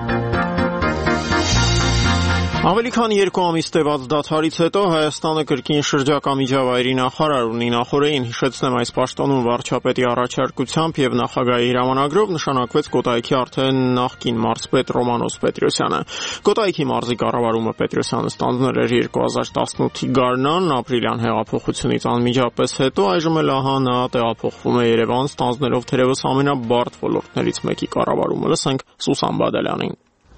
Ավելի քան երկու ամիս տևած դադարից հետո Հայաստանը կրկին շրջակա միջավայրի նախարար ունի։ Նախորդին հիշեցնեմ, այս պաշտոնում վարչապետի առաջարկությամբ եւ նախագահի հրամանագրով նշանակվեց Կոտայքի արդեն նախկին մարզպետ Ռոմանոս Պետրոսյանը։ Կոտայքի մարզի կառավարումը Պետրոսյանը ստանձնել էր երկու հազար տասնութի գարնան ապրիլյան հեղափոխությունից անմիջապես հետո, այժմ էլ ահա նա տեղափոխվում է Երևան, ստանձնելով թերևս ամենաբարդ ոլորտներից մեկի կառավարումը։ Լսենք Սուսան Բադալյանին։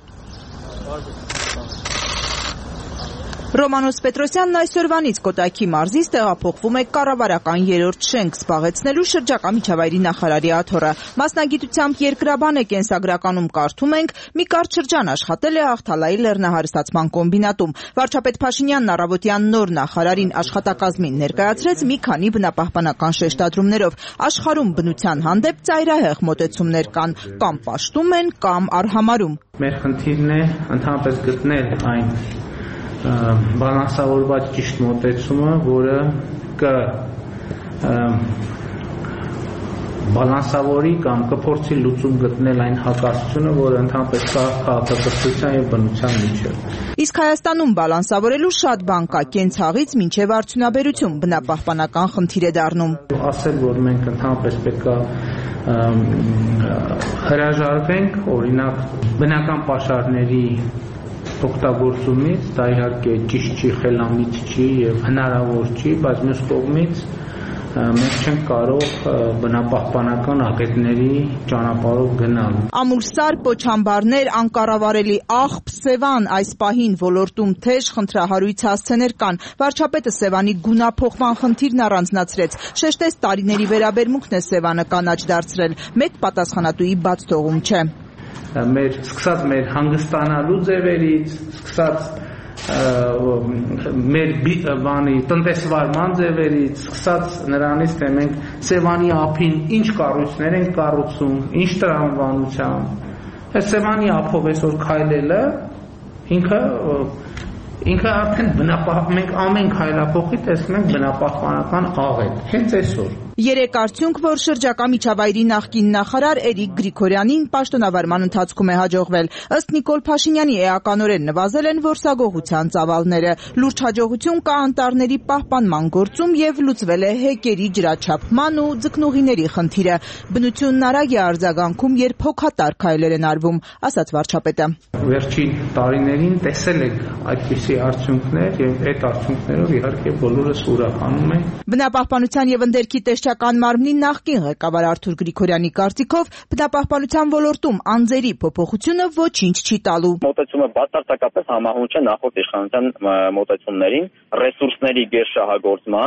Ռոմանոս Պետրոսյանն այսօրվանից Կոտայքի մարզից տեղափոխվում է կառավարական երրորդ շենք զբաղեցնելու շրջակա միջավայրի նախարարի աթոռը։ Մասնագիտությամբ երկրաբան է, կենսագրականում կարդում ենք, մի կարճ շրջան աշխատել է Աղթալայի լեռնահարստացման կոմբինատում։ Վարչապետ Փաշինյանն առավոտյան նոր նախարարին աշխատակազմին ներկայացրեց մի քանի բնապահպանական շեշտադրումներով։ Աշխարհում բնության հանդեպ ծայրահեղ մոտեցումներ կան, կամ պաշտում են, կամ արհամարում։ Մեր խնդիրն է ընդհանրապես գտնել այն բալանսավորված ճիշտ մոտեցումը, որը կը բալանսավորի կամ կփորձի լուծում գտնել այն հակասությունը, որը ընդհանրապես կա քաղաքակրթության եւ բնության միջեւ։ Իսկ Հայաստանում բալանսավորելու շատ բան կա, կենցաղից մինչև արդյունաբերություն, բնապահպանական խնդիր է դառնում։ Ասել, որ մենք ընդհանրապես պետք է հրաժարվենք, օրինակ, բնական պաշարների օգտագործումից, դա իհարկե ճիշտ չի, խելամիտ չի եւ հնարավոր չի, բայց մյուս կողմից մենք չենք կարող բնապահպանական աղետների ճանապարհով գնալ։ Ամուլսար, պոչամբարներ, անկառավարելի աղբ, Սևան, այս պահին ոլորտում թեժ խնդրահարույց հասցեներ կան։ Վարչապետը Սևանի գունափոխման խնդիրն առանձնացրեց, շեշտեց տարիների վերաբերմունքն է Սևանը կանաչ դարձրել, մեկ պատասխանատուի բաց թողում չէ։ Մեր սկսած մեր հանգստանալու ձևերից, սկսած մեր բանի տնտեսվարման ձևերից, սկսած նրանից, թե մենք Սևանի ափին ինչ կառույցներ ենք կառուցում, ինչ տրամաբանությամբ։ Սևանի ափով այսօր քայլելը ինքը ինքը արդեն բնապահպան, մենք ամեն քայլափոխի տեսնում ենք բնապահպանական աղետ, հենց այսօր։ Երեք արդյունք, որ շրջակա միջավայրի նախկին նախարար Էրիկ Գրիգորյանին պաշտոնավարման ընթացքում է հաջողվել։ Ըստ Նիկոլ Փաշինյանի էականորեն նվազել են որսագողության ծավալները։ Լուրջ հաջողություն կա անտառների պահպանման գործում եւ լուծվել է հեկերի ջրաչափման ու ձկնուղիների խնդիրը։ Բնությունն արագ է արձագանքում, երբ հոգատար քայլեր են արվում, ասաց վարչապետը։ Վերջին տարիներին տեսել եք այդպիսի արդյունքներ եւ այդ արդյունքներով իհարկե բոլորս ուրախանում ենք։ Բնապահպանության եւ ընդերքի տեսչական մարմնի նախկին ղեկավար Արթուր Գրիգորյանի կարծիքով բնապահպանության ոլորտում անձերի փոփոխությունը ոչինչ չի տալու։ Մոտեցումը բացարձակապես համահունչ է նախորդ իշխանության մոտեցումներին, ռեսուրսների գերշահագործման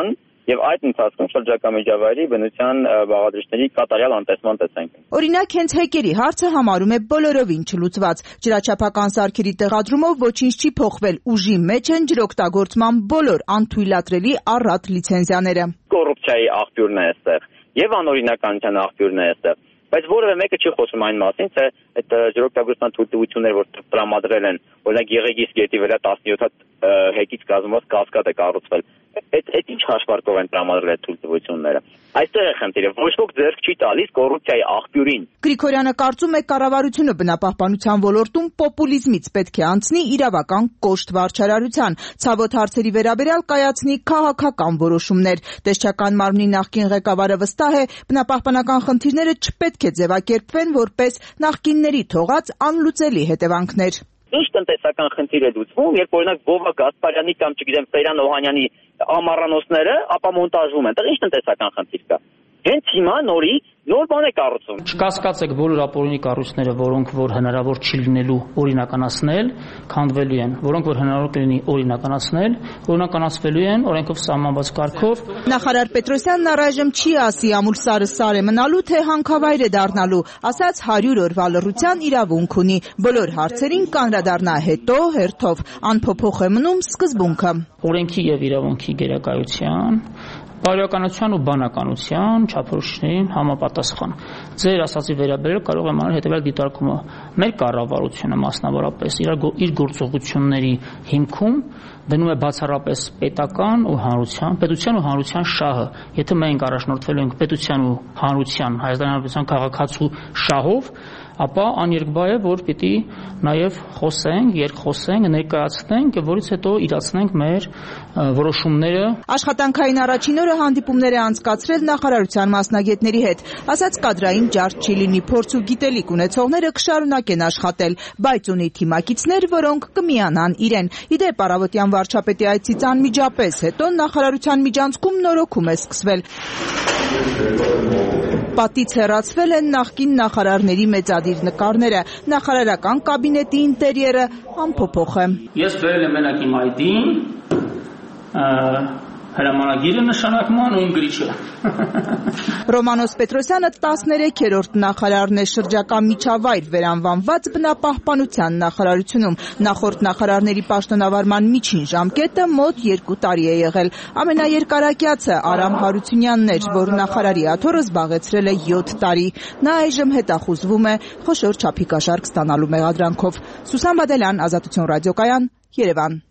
եւ այդ ընթացքում շրջակա միջավայրի բնության բաղադրիչների կատարյալ անտեսման տեսանք։ Օրինակ, հենց հեկերի հարցը համարում է բոլորովին չլուծված։ Ջրաչափական սարքերի տեղադրումով ոչինչ չի փոխվել, ուժի մեջ են ջրօգտագործման բոլոր անթույլատրելի առատ լիցենզիաները։ Կոռուպցիայի աղբյուրն է այստեղ եւ անօրինականության աղբյուրն է այստեղ, բայց որևէ մեկը չի խոսում այն մասին, թե այդ ջրօգտագործման թույլտվությունները, որ տրամադրել են, օրինակ Եղեգիս գետի վրա տասնյոթ հատ հեկից կազմված կասկադ է կառուցվել։ Այդ այդ ինչ հաշվարկով են տրամադրել այդ թույլտվությունները։ Այստեղ է խնդիրը, ոչ ոք ձեռք չի տալիս կոռուպցիայի աղբյուրին։ Գրիգորյանը կարծում է, կառավարությունը բնապահպանության ոլորտում պոպուլիզմից պետք է անցնի իրավական կոշտ վարչարարության, ցավոտ հարցերի վերաբերյալ կայացնի քաղաքական որոշումներ։ Տեսչական մարմնի նախկին ղեկավարը վստահ է, բնապահպանական խնդիրները չպետք է ձևակերպվեն որպես նախկինների թողած անլուծելի հետևանքներ։ Ինչ տնտեսական խնդիր է լուծվում, երբ օրինակ Վովա Գասպարյանի կամ չգիտեմ Սեյրան Օհանյանի ամառանոցները ապա մոնտաժվում են, դա ինչ տնտեսական խնդիր կա։ Հենց հիմա նորի նոր բան է կառուցում։ Չկասկածեք բոլոր ապօրինի կառույցները, որոնք որ հնարավոր չի լինելու օրինականացնել, քանդվելու են, որոնք որ հնարավոր կլինի օրինականացնել, օրինականացվելու են օրենքով սահմանված կարգով։ Նախարար Պետրոսյանն առայժմ չի ասի ամուր սարը սար է մնալու, թե հանքավայր է դառնալու, ասաց հարյուր օրվա լռության իրավունք ունի։ Բոլոր հարցերին կանրադառնա հետո հերթով, անփոփոխ է մնում սկզբունքը։ Օրենքի եւ իրավունքի գերակայության, բարոյականության ու բանականության չափորոշիչներին համապատասխան։ Ձեր ասացի վերաբերել կարող եմ անել հետևյալ դիտարկումը։ Մեր կառավարությունը մասնավորապես իր իր գործողությունների հիմքում դնում է բացառապես պետական ու հանրության, պետության ու հանրության շահը։ Եթե մենք առաջնորդվելու ենք պետության ու հանրության, Հայաստանի Հանրապետության քաղաքացու շահով, ապա աներկբա է, որ պիտի նաև խոսենք, երկխոսենք, ներկայացնենք, որից հետո իրացնենք մեր որոշումները։ Աշխատանքային առաջին օրը հանդիպումներ է անցկացրել նախարարության մասնագետների հետ, ասաց կադրային ջարդ չի լինի, փորձ ու գիտելիք ունեցողները կշարունակեն աշխատել, բայց ունի թիմակիցներ, որոնք կմիանան իրեն։ Իդեպ առավոտյան վարչապետի այցից անմիջապես հետո նախարարության միջանցքում նորոգում է սկսվել։ Պատից հեռացվել են նախկին նախարարների մեծադիր նկարները, նախարարական կաբինետի ինտերիերը անփոփոխ է։ Ես բերել եմ մենակ իմ այդին, հրամանագիրը նշանակման ու գրիչը։ Ռոմանոս Պետրոսյանը տասներեքերորդ նախարարն է շրջակա միջավայր վերանվանված բնապահպանության նախարարությունում։ Նախորդ նախարարների պաշտոնավարման միջին ժամկետը մոտ երկու տարի է եղել։ Ամենաերկարակյացը Արամ Հարությունյանն էր, որ նախարարի աթոռը զբաղեցրել է յոթ տարի։ Նա այժմ հետախուզվում է խոշոր չափի կաշառք ստանալու մեղադրանքով։ Սուսան Բադելյան, Ազատություն ռադիոկայան, Երևան։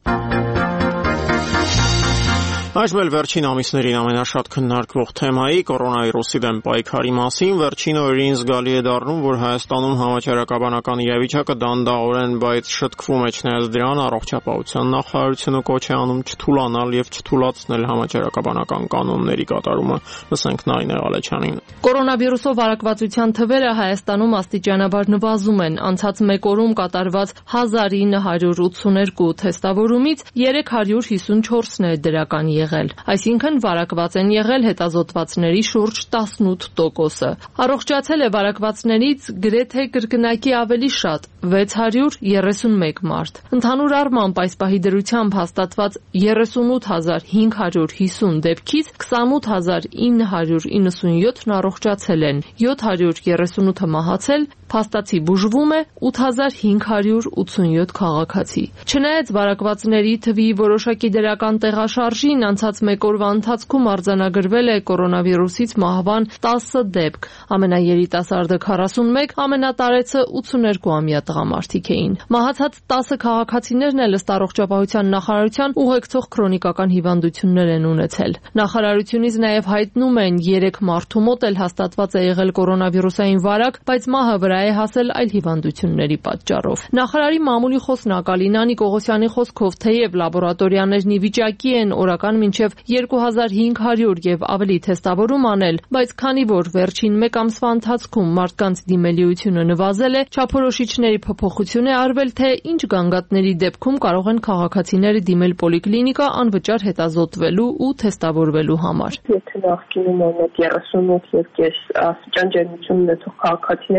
Այժմ էլ վերջին ամիսներին ամենաշատ քննարկվող թեմայի կորոնավիրուսի դեմ պայքարի մասին վերջին օրերին զգալի է դառնում, որ Հայաստանում համաճարակաբանական իրավիճակը դանդաղորեն, բայց շտկվում է չնայած դրան առողջապահության նախարարությունը կոչ է անում չթուլանալ եւ չթուլացնել համաճարակաբանական կանոնների կատարումը։ Լսենք Նայնե Ղալեչյանին։ Կորոնավիրուսով արակվածության թվերը Հայաստանում աստիճանաբար նվազում են։ Անցած մեկ օրում կատարված հազար ինը հարյուր ութսուներկու թեստավորումից երեք հարյուր հիսունչորսն է դրական եղել, այսինքն վարակված են եղել հետազոտվածների շուրջ տասնութ տոկոսը։ Առողջացել է վարակվածներից գրեթե կրկնակի ավելի շատ վեց հարյուր երեսունմեկ մարդ։ Ընդհանուր առմամբ այս պահի դրությամբ հաստատված երեսունութ հազար հինգ հարյուր հիսուն դեպքից քսանութ հազար ինը հարյուր իննսունյոթն առողջացել են, յոթ հարյուր երեսունութը մահացել, փաստացի բուժվում է ութ հազար հինգ հարյուր ութսունյոթ քաղաքացի։ Չնայած վարակվածների թվի որոշակի դրական տեղաշարժին, անցած մեկ օրվա ընթացքում արձանագրվել է կորոնավիրուսից մահվան տասը դեպք։ Ամենաերիտասարդը քառասունմեկ, ամենատարեցը ութսուներկուամյա տղամարդիկ էին։ Մահացած տասը քաղաքացիներն էլ ըստ առողջապահության նախարարության ուղեկցող քրոնիկական հիվանդություններ են ունեցել։ Նախարարությունից նաև հայտնում են երեք մարդու մոտ էլ հաստատված է եղել կորոնավիրուսային վարակ, բայց մահը վրա է հասել այլ հիվանդությունների պատճառով։ Նախարարի մամուլի խոսնակ Ալինա Նիկողոսյանի խոսքով, թեև լաբորատորիաներն ի վիճակի են օրական մինչև երկու հազար հինգ հարյուր եւ ավելի թեստավորում անել, բայց քանի որ վերջին մեկ ամսվա ընթացքում մարդկանց դիմելիությունը նվազել է, չափորոշիչների փոփոխություն է արվել, թե ինչ գանգատների դեպքում կարող են քաղաքացիները դիմել պոլիկլինիկա անվճար հետազոտվելու ու թեստավորվելու համար։ Եթե նախկինում օրինակ երեսունութ եւ կես աստիճան ջերմություն ունեցող քաղաքացիները կարող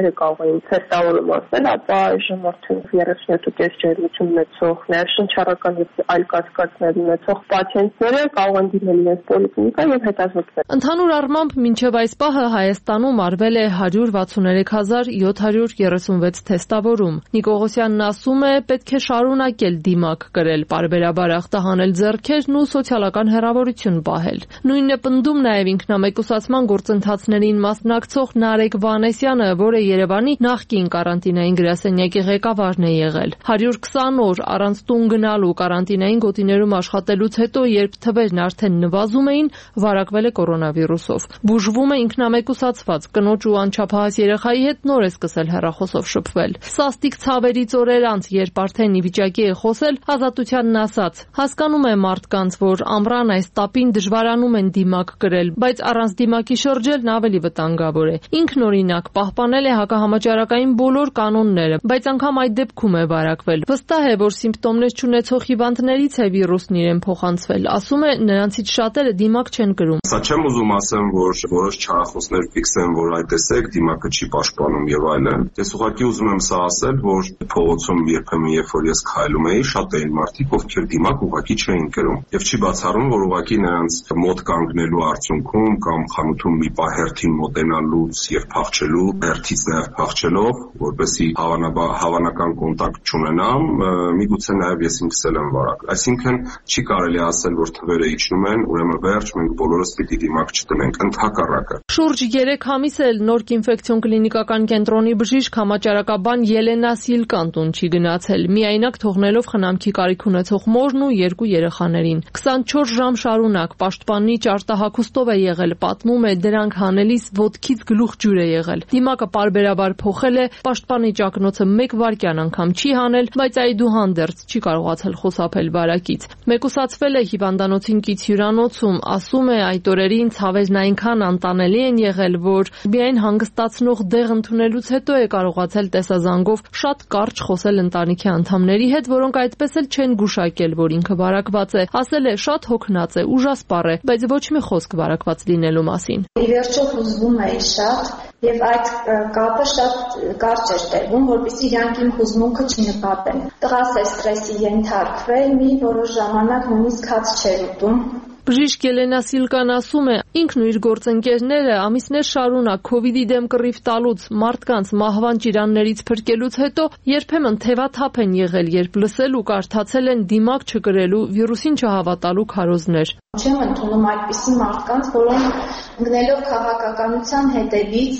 թեստավորում ասել, ապա այժմ արդեն երեսունյոթ կես ջերմություն ունեցողներ, շնչառական եւ այլ կասկածներ ունեցող պացիենտները կարող են դիմել իրենց պոլիկլինիկա եւ հետազոտվել։ Ընդհանուր առմամբ մինչև այս պահը Հայաստանում արվել է հարյուր վաթսուներեք հազար յոթ հարյուր երեսունվեց թեստավորում։ Նիկողոսյանն ասում է, պետք է շարունակել դիմակ կրել, պարբերաբար ախտահանել ձեռքերն ու սոցիալական հեռավորություն պահել։ Նույնն է պնդում նաև ինքնամեկուսացման գործընթացներին մասնակցող Նարեկ Վանեսյանը, որը Երևանի նախկին կարանտինային գրասենյակի ղեկավարն է եղել։ հարյուր քսան օր առանց տուն գնալու կարանտինային գոտիներում աշխատելուց հետո, երբ թվերն արդեն նվազում էին, վարակվել է կորոնավիրուսով։ Բուժվում է ինքնամեկուսացված կնոջ ու անչափահաս երեխայի հետ նոր է սկսել հեռախոսով շփվել։ Սաստիկ ցավերից օրեր անց, երբ արդեն ի վիճակի է խոսել, Ազատությանն ասաց. հասկանում է մարդկանց, որ ամռան այս տապին դժվարանում են դիմակ կրել, բայց առանց դիմակի շրջելն ավելի վտանգավոր է։ Ինքն օրինակ պահպանել է հակահամաճարակային բոլոր կանոնները, բայց անգամ այդ դեպքում է վարակվել։ Վստահ է, որ սիմպտոմներ չունեցող հիվանդներից է վիրուսն իրեն փոխանցվել։ Ասում է, նրանցից շատերը դիմակ չեն կրում։ Սա չեմ ուզում ասեմ, որ որոշ չարախոսներ ֆիքսեն, որ այդ տեսեք դիմակը չի պաշտպանում եւ այլն։ Ես ուղղակի ուզում եմ սա ասել, որ փողոցում երբեմն երբ որ ես քայլում էի, շատ էին մարդիկ, ովքեր դիմակ ուղղակի չէին կրում։ Եվ չի բացառում, որ ուղղակի նրանց մոտ կանգնելու արդյունքում կամ խանութում մի պահ հերթին մոտենալուց եւ փախչելու, հերթից նաեւ փախչելով, որպեսզի հավանաբար հավանական կոնտակտ չունենամ, միգուցե նաեւ ես ինքս եմ վարակ։ Այսինքն չի կարելի ասել, որ թվերը իջնում են, ուրեմն վերջ մենք բոլորս պիտի դիմակ չտնենք, ընդհակառակը։ Շուրջ երեք ամիս էլ Նորք ինֆեկցիոն կլինիկական կենտրոնի բժիշկ համաճարակաբան Ելենա Սիլկան տուն չի գնացել, միայնակ թողնելով խնամքի կարիք ունեցող մորն ու երկու երեխաներին։ քսանչորս ժամ շարունակ պաշտպանի ճարտահագուստով է եղել, պատմում է, դրանք հանելիս ոտքից գլուխ ջուր է եղել։ Դիմակը պարբերաբար փոխել է, պաշտպանի ճակնոցը մեկ վայրկյան անգամ չի հանել, բայց այդուհանդերձ չի կարողացել խուսափել վարակից։ Մեկուսացվել է հիվանդանոցին կից հյուրանոցում, ասում է, այդ օրերին ցավերն այնքան անտանելի են եղել, որ միայն հանգստացնող դեղ ընդունելուց հետո է կարողացել տեսազանգով շատ կարճ խոսել ընտանիքի անդամների հետ, որոնք այդպես էլ չեն գուշակել, որ ինքը վարակված է։ Ասել է, շատ հոգնած է, ուժասպառ է, բայց ոչ մի խոսք վարակված լինելու մասին։ Ի վերջո հուզվում էի շատ եւ այդ կապը շատ կարճ էր տևում, որպեսզի իրանք իմ հուզմունքը չնկատեն։ Տղաս է ստրեսի ենթարկվել, մի որոշ ժամանակ նույնիսկ հաց չէր ուտում։ Բժիշկ Ելենա Սիլկան ասում է, ինքն ու իր գործընկերները ամիսներ շարունակ քովիդի դեմ կռիվ տալուց, մարդկանց մահվան ճիրաններից փրկելուց հետո երբեմն թևաթափ են եղել, երբ լսել ու կարդացել են դիմակ չկրելու, վիրուսին չհավատալու քարոզներ։ Չեմ ընդունում այդպիսի մարդկանց, որոնք ընկնելով քաղաքականության հետևից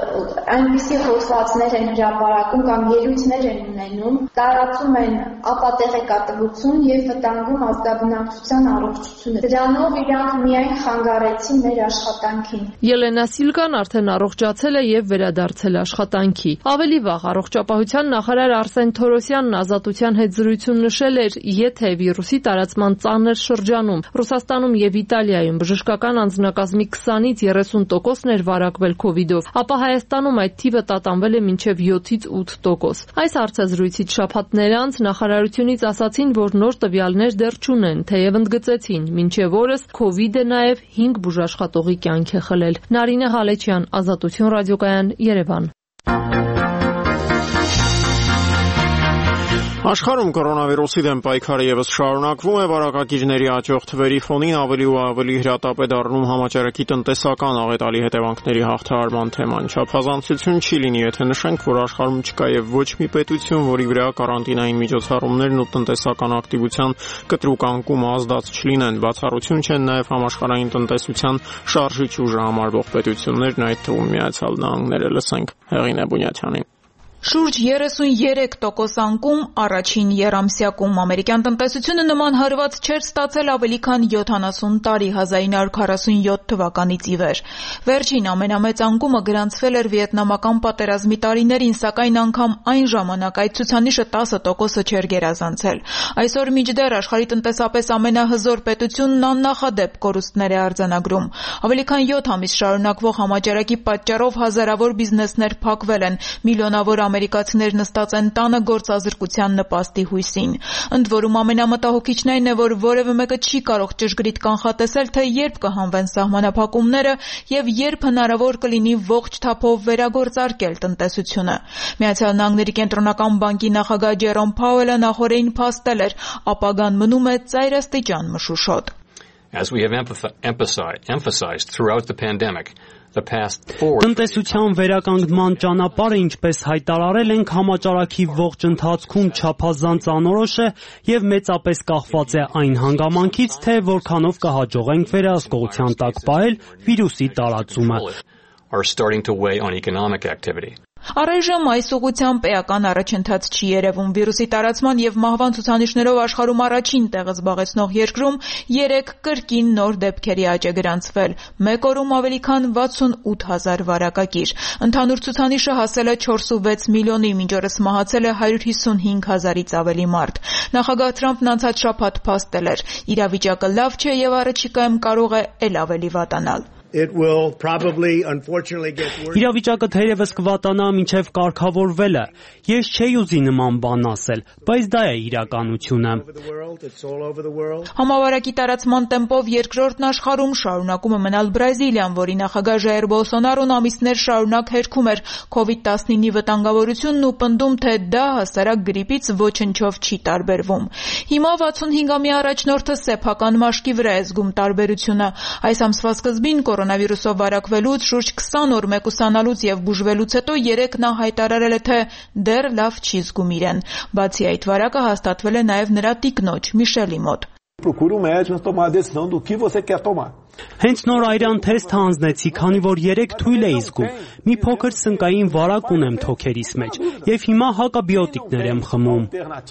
այնպիսի հոդվածներ են հրապարակում կամ ելույթներ են ունենում, տարածում են ապատեղեկատվություն եւ վտանգում ազգաբնակչության առողջությունը։ Դրանով իրանք միայն խանգարեցին մեր աշխատանքին։ Ելենա Սիլկան արդեն առողջացել է եւ վերադարձել աշխատանքի։ Ավելի վաղ առողջապահության նախարար Արսեն Թորոսյանն Ազատության հետ զրույցում նշել էր, եթե վիրուսի տարածման ծանր շրջանում Ռուսաստանում եւ Իտալիայում բժշկական անձնակազմի քսանից երեսուն տոկոսն էր վարակվել քովիդով, ապա Հայաստանում այդ թիվը տատանվել է մինչեւ յոթից ութ տոկոս։ Այս հարցազրույցից շաբաթներ անց նախարարությունից ասացին, որ նոր տվյալներ դեռ չունեն, թեև ընդգծեցին, մինչեւ օրս քովիդը նաեւ հինգ բուժաշխատողի կյանք է խլել։ Նարինե Հալեչյան, Ազատություն ռադիոկայան, Երևան։ Աշխարհում կորոնավիրուսի դեմ պայքարը եւս շարունակվում է, վարակագիրների աճող թվերի ֆոնին ավելի ու ավելի հրատապ է դառնում համաճարակի տնտեսական աղետալի հետևանքների հաղթահարման թեման։ Չափազանցություն չի լինի, եթե նշենք, որ աշխարհում չկա եւ ոչ մի պետություն, որի վրա կարանտինային միջոցառումներն ու տնտեսական ակտիվության կտրուկ անկումը ազդած չլինեն։ Բացառություն չեն նաեւ համաշխարհային տնտեսության շարժիչ ուժը համարվող պետություններն, այդ թվում Միացյալ Նահանգները։ Լսենք Հեղինե Բունյաթյանին։ Շուրջ երեսունյերեք տոկոս անկում առաջին եռամսյակում ամերիկյան տնտեսությունը նման հարված չէր ստացել ավելի քան յոթանասուն տարի հազար ինը հարյուր քառասունյոթ թվականից ի վեր։ Վերջին ամենամեծ անկումը գրանցվել էր վիետնամական պատերազմի տարիներին, սակայն անգամ այն ժամանակ այդ ցուցանիշը տասը տոկոսը չէր գերազանցել։ Այսօր մինչդեռ աշխարհի տնտեսապես ամենահզոր պետությունն աննախադեպ կորուստներ է արձանագրում։ Ավելի քան յոթ ամիս շարունակվող համաճարակի պատճառով հազարավոր բիզնեսներ փակվել են, միլիոնավոր ամերիկացիներ նստած են տանը գործազրկության նպաստի հույսին։ Ընդ որում ամենամտահոգիչն այն է, որ որևէ մեկը չի կարող ճշգրիտ կանխատեսել, թե երբ կհանվեն սահմանափակումները եւ երբ հնարավոր կլինի ողջ թափով վերագործարկել տնտեսությունը։ Միացյալ Նահանգների կենտրոնական բանկի նախագահ Ջերոմ Փաուելը նախորդին փաստել էր, ապագան մնում է ծայրաստիճան մշուշոտ։ As we have emphasized, emphasized throughout the pandemic, the past four Տնտեսության վերականգնման ճանապարհը, ինչպես հայտարարել ենք, համաճարակի ողջ ընթացքում չափազանց անորոշ է եւ մեծապես կախված է այն հանգամանքից, թե որքանով կհաջողենք վերահսկողության տակ պահել վիրուսի տարածումը։ Are starting to weigh on economic activity. Առայժմ այս ուղղությամբ էական առաջընթաց չի երևում։ Վիրուսի տարածման եւ մահվան ցուցանիշներով աշխարհում առաջին տեղը զբաղեցնող երկրում երեք կրկին նոր դեպքերի աճ է գրանցվել։ Մեկ օրում ավելի քան վաթսունութ հազար վարակագիր։ Ընդհանուր ցուցանիշը հասել է չորսունվեց միլիոնի, մինչ օրս մահացել է հարյուր հիսունհինգ հազարից ավելի մարդ։ Նախագահ Թրամփն անցած շաբաթ փաստել էր. իրավիճակը լավ չէ եւ առաջիկայում կարող է ել ավելի վատանալ։ It will probably unfortunately get worse. Իրավիճակը թերևս կվատանա մինչև կարգավորվելը։ Ես չէի ուզի նման բան ասել, բայց դա է իրականությունը։ Համավարակի տարածման տեմպով երկրորդն աշխարհում շարունակում է մնալ Բրազիլիան, որի նախագահ Ժայր Բոլսոնարոն ամիսներ շարունակ հերքում էր կովիդ տասնինի վտանգավորությունն ու պնդում, թե դա հասարակ գրիպից ոչնչով չի տարբերվում։ Հիմա վաթսունհինգամյա առաջնորդը սեփական մաշկի վրա է զգում տարբերությունը։ Այս ամսվա սկզբին կորոնավիրուսով վարակվելուց շուրջ քսան օր մեկուսանալուց եւ բուժվելուց հետո երեք նա հայտարարել է, թե դեռ լավ չի զգում իրեն։ Բացի այդ վարակը հաստատվել է նաեւ նրա տիկնոջ Միշելի մոտ։ Procure um médico tomar a decisão do que você quer tomar. Հենց նոր այրան թեստ հանձնեցի, քանի որ երեք թույլ էի զգում։ Մի փոքր սնկային վարակ ունեմ թոքերիս մեջ եւ հիմա հակաբիոտիկներ եմ խմում։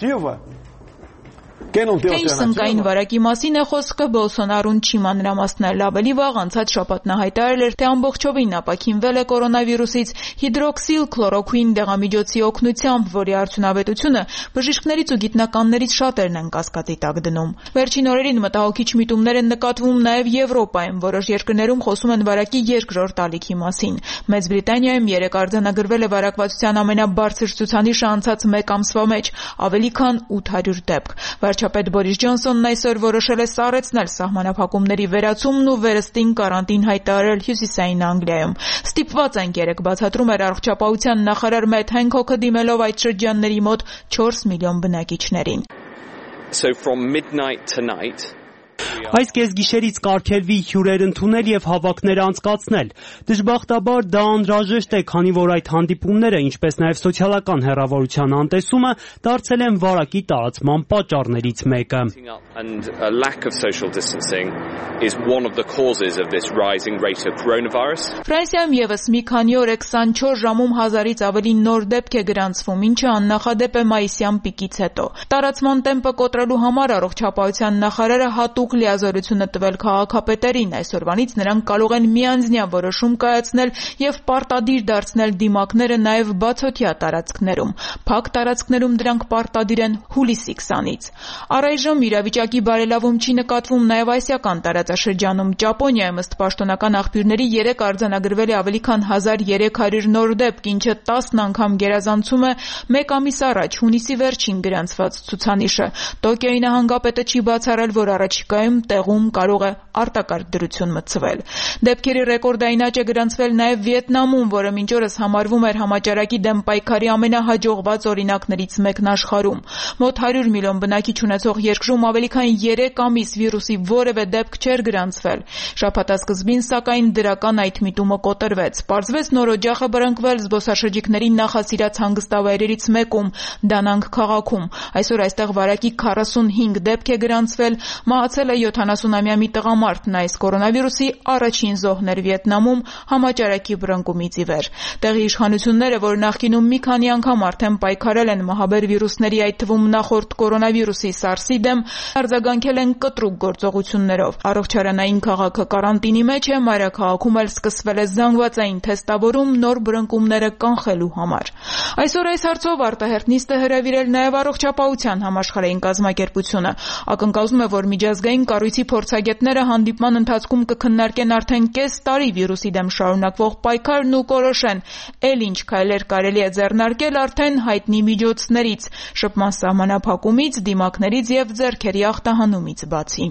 Թե ինչ սնկային վարակի մասին է խոսքը, Բոլսոնարոն չի մանրամասնել։ Ավելի վաղ անցած շաբաթ նա հայտարարել էր, թե ամբողջովին ապաքինվել է կորոնավիրուսից հիդրոքսիլ քլորոքուին դեղամիջոցի օգնությամբ, որի արդյունավետությունը բժիշկներից ու գիտնականներից շատերն են կասկածի տակ դնում։ Վերջին օրերին մտահոգիչ միտումներ են նկատվում նաև Եվրոպայում, որոշ երկրներում խոսում են վարակի երկրորդ ալիքի մասին։ Մեծ Բրիտանիայում երեք արձանագրվել է վարակվածության ամենաբարձր ցուցանիշը անցած մեկ ամսվա մեջ՝ ավելի քան ութ հարյուր դեպք։ Վարչապետ Բորիս Ջոնսոնն այսօր որոշել է սառեցնել սահմանափակումների վերացումն ու վերստին կարանտին հայտարարել Հյուսիսային Անգլիայում։ Ստիպված ենք երեք բացատրում էր առողջապահության նախարար Մեթ Հենքոքը, դիմելով այդ շրջանների մոտ չորս միլիոն բնակիչներին։ So from midnight tonight Այս կեսգիշերից կարգելվի հյուրեր ընդունել եւ հավաքներ անցկացնել։ Դժբախտաբար դա անհրաժեշտ է, քանի որ այդ հանդիպումները, ինչպես նաեւ սոցիալական հեռավորության անտեսումը, դարձել են վարակի տարածման պատճառներից մեկը։ and a lack of social distancing is one of the causes of this rising rate of coronavirus. Ֆրանսիայում եւս մի քանի օր է քսանչորս ժամում հազարից ավելի նոր դեպք է գրանցվում, ինչը աննախադեպ է մայիսյան պիկից հետո։ Տարածման տեմպը կոտրելու համար առողջապահության նախարարը հատուկ լիազորություն է տվել քաղաքապետերին։ Այսօրվանից նրանք կարող են միանձնյա որոշում կայացնել եւ պարտադիր դարձնել դիմակները նաեւ բացօթյա տարածքներում։ Փակ տարածքներում դրանք պարտադիր են հուլիսի քսանից։ Առայժմ իրավիճակի բարելավում չի նկատվում նաեւ ասիական տարածաշրջանում։ Ճապոնիայում ըստ պաշտոնական աղբյուրների երեք արձանագրվել է ավելի քան հազար երեք հարյուր նոր դեպք, ինչը տասն անգամ գերազանցում է մեկ ամիս առաջ հունիսի վերջին գրանցված ցուցանիշը։ Տոկիոյի նահանգապետը չի բացառել, որ առաջիկայում տեղում կարող է արտակարգ դրություն մտցվել։ Դեպքերի ռեկորդային աճ է գրանցվել նաեւ Վիետնամում, որը մինչ օրս համարվում էր համաճարակի դեմ պայքարի ամենահաջողված օրինակներից մեկն աշխարհում։ Մոտ հարյուր միլիոն բնակիչ ունեցող երկրում ավելի քան երեք ամիս վիրուսի որևէ դեպք չէր գրանցվել։ Շաբաթասկզբին, սակայն, դրական այդ միտումը կոտրվեց։ Պարզվեց նոր օջախը բռնկվել զբոսաշրջիկների նախասիրած հանգստավայրերից մեկում՝ Դանանգ քաղաքում։ Այսօր այստեղ վարակի քառասունհինգ դեպք է գրանցվել, մահացել է յոթանասունամյա մի տղամարդն այս կորոնավիրուսի առաջին զոհն էր Վիետնամում համաճարակի բռնկումից ի վեր։ Տեղի իշխանությունները, որ նախկինում մի քանի անգամ արդեն պայքարել են մահաբեր վիրուսների, այդ թվում նախորդ կորոնավիրուսի SARS-ի դեմ, արձագանքել են կտրուկ գործողություններով։ Առողջարանային քաղաքը կարանտինի մեջ է, մայրաքաղաքում էլ սկսվել է զանգվածային թեստավորում նոր բռնկումները կանխելու համար։ Այսօր այս հարցով արտահերթ նիստ է հրավիրել նաև Առողջապահության համաշխարհային կազմակերպությունը։ Ակնկալվում է, որ միջազգային կառույցի փորձագետները հանդիպման ընթացքում կքննարկեն արդեն կես տարի վիրուսի դեմ շարունակվող պայքարն ու կորոշեն, էլ ինչ քայլեր կարելի է ձեռնարկել արդեն հայտնի միջոցներից՝ շփման սահմանափակումից, դիմակներից եւ ձեռքերի ախտահանումից բացի։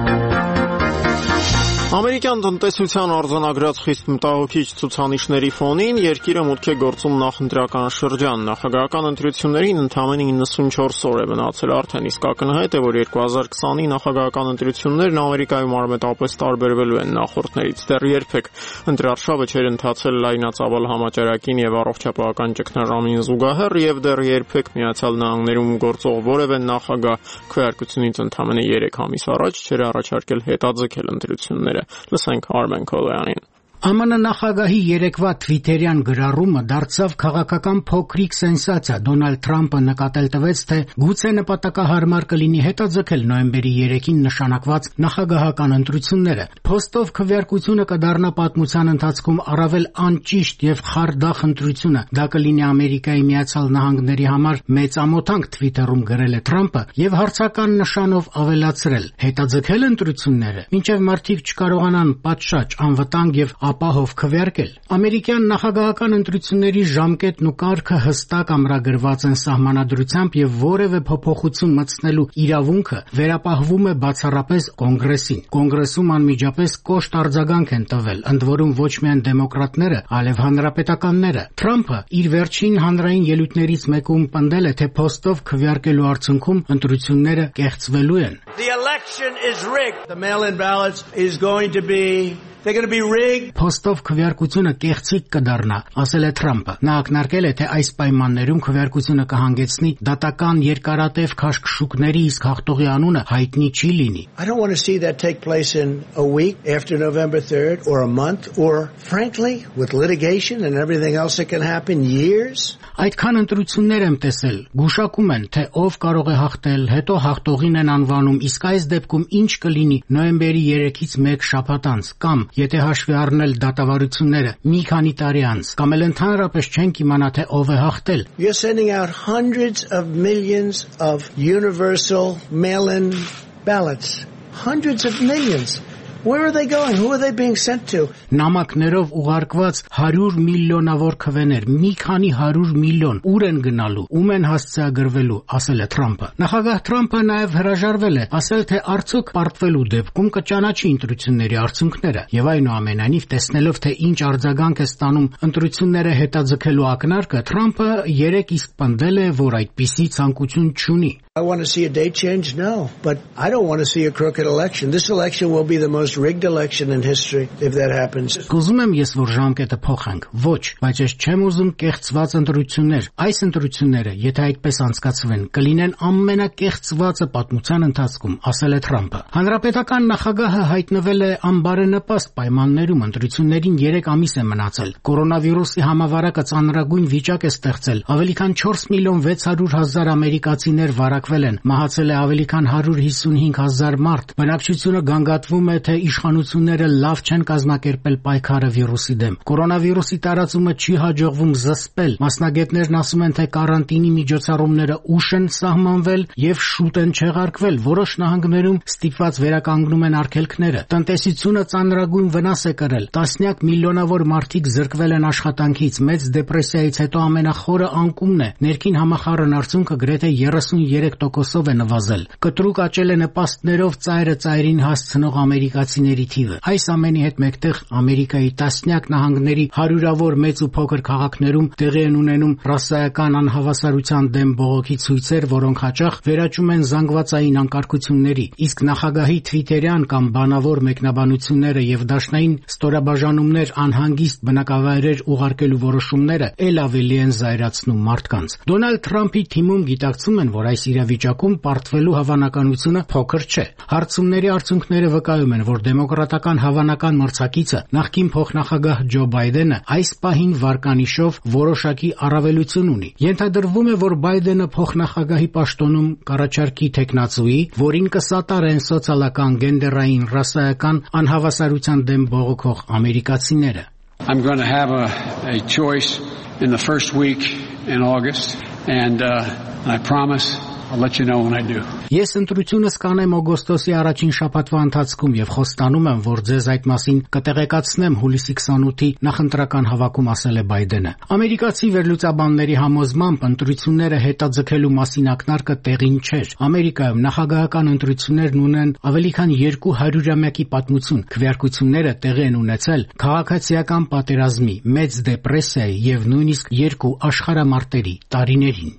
Ամերիկյան տնտեսության արձանագրած խիստ մտահոգիչ ցուցանիշների ֆոնին երկիրը մուտք է գործում նախընտրական շրջան։ Նախագահական ընտրություններին ընդամենը իննսունչորս օր է մնացել արդեն, իսկ ակնհայտ է, որ երկու հազար քսանի նախագահական ընտրություններն Ամերիկայում արմետապես տարբերվելու են նախորդներից։ Դեռ երբեք ընտրարշավը չէր ընթացել լայնածավալ համաճարակին եւ առողջապահական ճգնաժամին զուգահեռ, եւ դեռ երբեք Միացյալ Նահանգներում գործող որևէ նախագահ քվեարկությունից ընդամենը երեք ամիս առաջ չէր առաջարկել հետաձգել ընտրությունները։ Լսենք Արմեն Քոլոյանին։ Է Մ Ն նախագահի երեկվա թվիթերյան գրառումը դարձավ քաղաքական փոքրիկ սենսացիա։ Դոնալդ Թրամփը նկատել տվեց, թե գուցե նպատակահարմար կլինի հետաձգել նոյեմբերի երեքին նշանակված նախագահական ընտրությունները։ Փոստով քվեարկությունը կդառնա պատմության ընթացքում առավել անճիշտ եւ խարդախ ընտրությունը։ Դա կլինի Ամերիկայի Միացյալ Նահանգների համար մեծ ամոթանք, թվիթերում գրել է Թրամփը եւ հարցական նշանով ավելացրել. հետաձգել ընտրությունները, մինչեւ մարդիկ չկարողանան պատշաճ, անվտանգ եւ ապահով քվեարկել։ Ամերիկյան նախագահական ընտրությունների ժամկետն ու կարգը հստակ ամրագրված են սահմանադրությամբ եւ որևէ փոփոխություն մտցնելու իրավունքը վերապահվում է բացառապես Կոնգրեսին։ Կոնգրեսում անմիջապես կոշտ արձագանք են տվել, ընդ որում ոչ միայն դեմոկրատները, այլև հանրապետականները։ Թրամփը իր վերջին հանրային ելույթներից մեկում պնդել է, թե փոստով քվեարկելու արդյունքում ընտրությունները կեղծվելու են։ The election is rigged. The mail-in ballots is going to be They're going to be rigged. Փոստով քվեարկությունը կեղծիք կդառնա, ասել է Թրամփը։ Նա ակնարկել է, թե այս պայմաններում քվեարկությունը կհանգեցնի դատական երկարատև քաշքշուկների, իսկ հաղթողի անունը հայտնի չի լինի։ I don't want to see that take place in a week after November third or a month or frankly with litigation and everything else that can happen years. Այդքան ընտրություններ եմ տեսել, գուշակում են, թե ով կարող է հաղթել, հետո հաղթողին են անվանում, իսկ այս դեպքում ինչ կլինի նոյեմբերի երեքից մեկ շաբաթ անց, կամ եթե հաշվի առնել դատավարությունները մի քանի տարի անց, կամ էլ ընդհանրապես չենք իմանա, թե ով է հաղթել։ You're sending out hundreds of millions of universal mail-in ballots. Hundreds of millions. Where are they going? Who are they being sent to? Նամակներով ուղարկված հարյուր միլիոնավոր քվեներ, մի քանի հարյուր միլիոն, ուր են գնալու, ում են հասցեագրվելու, ասել է Թրամփը։ Նախագահ Թրամփը նաև հրաժարվել է, ասել, թե արդյոք պարտվելու դեպքում կճանաչի ընտրությունների արդյունքները, եւ այնուամենայնիվ տեսնելով, թե ինչ արձագանք է ստանում ընտրությունները հետաձգելու ակնարկը, Թրամփը երեք իսկ պնդել է, որ այդպիսի ցանկություն չունի։ I want to see a date change? No, but I don't want to see a crooked election. This election will be the most rigged election in history if that happens. Կուզում եմ ես, որ ժամկետը փոխենք։ Ոչ, բայց ես չեմ ուզում կեղծված ընտրություններ։ Այս ընտրությունները, եթե այդպես անցկացվեն, կլինեն ամենակեղծվածը պատմության ընթացքում, ասել է Թրամփը։ Հանրապետական նախագահը հայտնվել է անբարենպաստ պայմաններում, ընտրություններին երեք ամիս է մնացել։ Կորոնավիրուսի համավարակը ծանրագույն վիճակ է ստեղծել։ Ավելի քան չորս միլիոն վեց հարյուր հազար ամերիկացիներ վարակվել են, մահացել է ավելի քան հարյուր հիսունհինգ հազար մարդ։ Բնակչությունը գանգատվում է, թե իշխանությունները լավ չեն կազմակերպել պայքարը վիրուսի դեմ։ Կորոնավիրուսի տարածումը չի հաջողվում զսպել։ Մասնագետներն ասում են, թե կարանտինի միջոցառումները ուշ են սահմանվել եւ շուտ են չեղարկվել։ Որոշ նահանգներում ստիպված վերականգնում են արգելքները։ Տնտեսությունը ծանրագույն վնաս է կրել։ Տասնյակ միլիոնավոր մարդիկ զրկվել են աշխատանքից։ Մեծ դեպրեսիայից հետո ամենախորը անկումն է։ Ներքին համախառն արդյունքը գրեթե երեսունյերեք տոկոսով է նվազել։ Կտրուկ աճել է նպաստներով ծայրը ծայրին հասցնող ամերիկացիների թիվը։ Այս ամենի հետ մեկտեղ Ամերիկայի տասնյակ նահանգների հարյուրավոր մեծ ու փոքր քաղաքներում տեղի են ունենում ռասայական անհավասարության դեմ բողոքի ցույցեր, որոնք հաճախ վերաճում են զանգվածային անկարգությունների, իսկ նախագահի թվիթերյան կամ բանավոր մեկնաբանությունները եւ դաշնային ստորաբաժանումներ անհանգիստ բնակավայրեր ուղարկելու որոշումները ել ավելի են զայրացնում մարդկանց։ Դոնալդ Թրամփի թիմում գիտակցում են, որ այս իրավիճակում պարտվելու հավանականությունը փոքր չէ։ Հարցումների արդյունքները վկայում են, որ դեմոկրատական հավանական մրցակիցը նախկին փոխնախագահ Ջո Բայդենը այս պահին վարկանիշով որոշակի առավելություն ունի։ Ենթադրվում է, որ Բայդենը փոխնախագահի պաշտոնում կառաջարկի տեխնացուի, որին կսատարեն սոցիալական, գենդերային, ռասայական անհավասարության դեմ բողոքող ամերիկացիները։ I'm going to have a, a choice in the first week in August, and uh, I promise I'll let you know when I do. Ես ընտրությունս կանեմ օգոստոսի առաջին շաբաթվա ընթացքում եւ խոստանում եմ, որ ձեզ այդ մասին կտեղեկացնեմ հուլիսի քսանութի նախընտրական հավաքում, ասել է Բայդենը։ Ամերիկացի վերլուծաբանների համոզմամբ ընտրությունները հետաձգելու մասին ակնարկը տեղին չէր։ Ամերիկայում նախագահական ընտրություններն ունեն ավելի քան երկու հարյուրամյակի պատմություն։ Քվեարկությունները տեղի են ունեցել քաղաքացիական պատերազմի, մեծ դեպրեսիայի եւ նույնիսկ երկու աշխարհամարտերի տարիներին։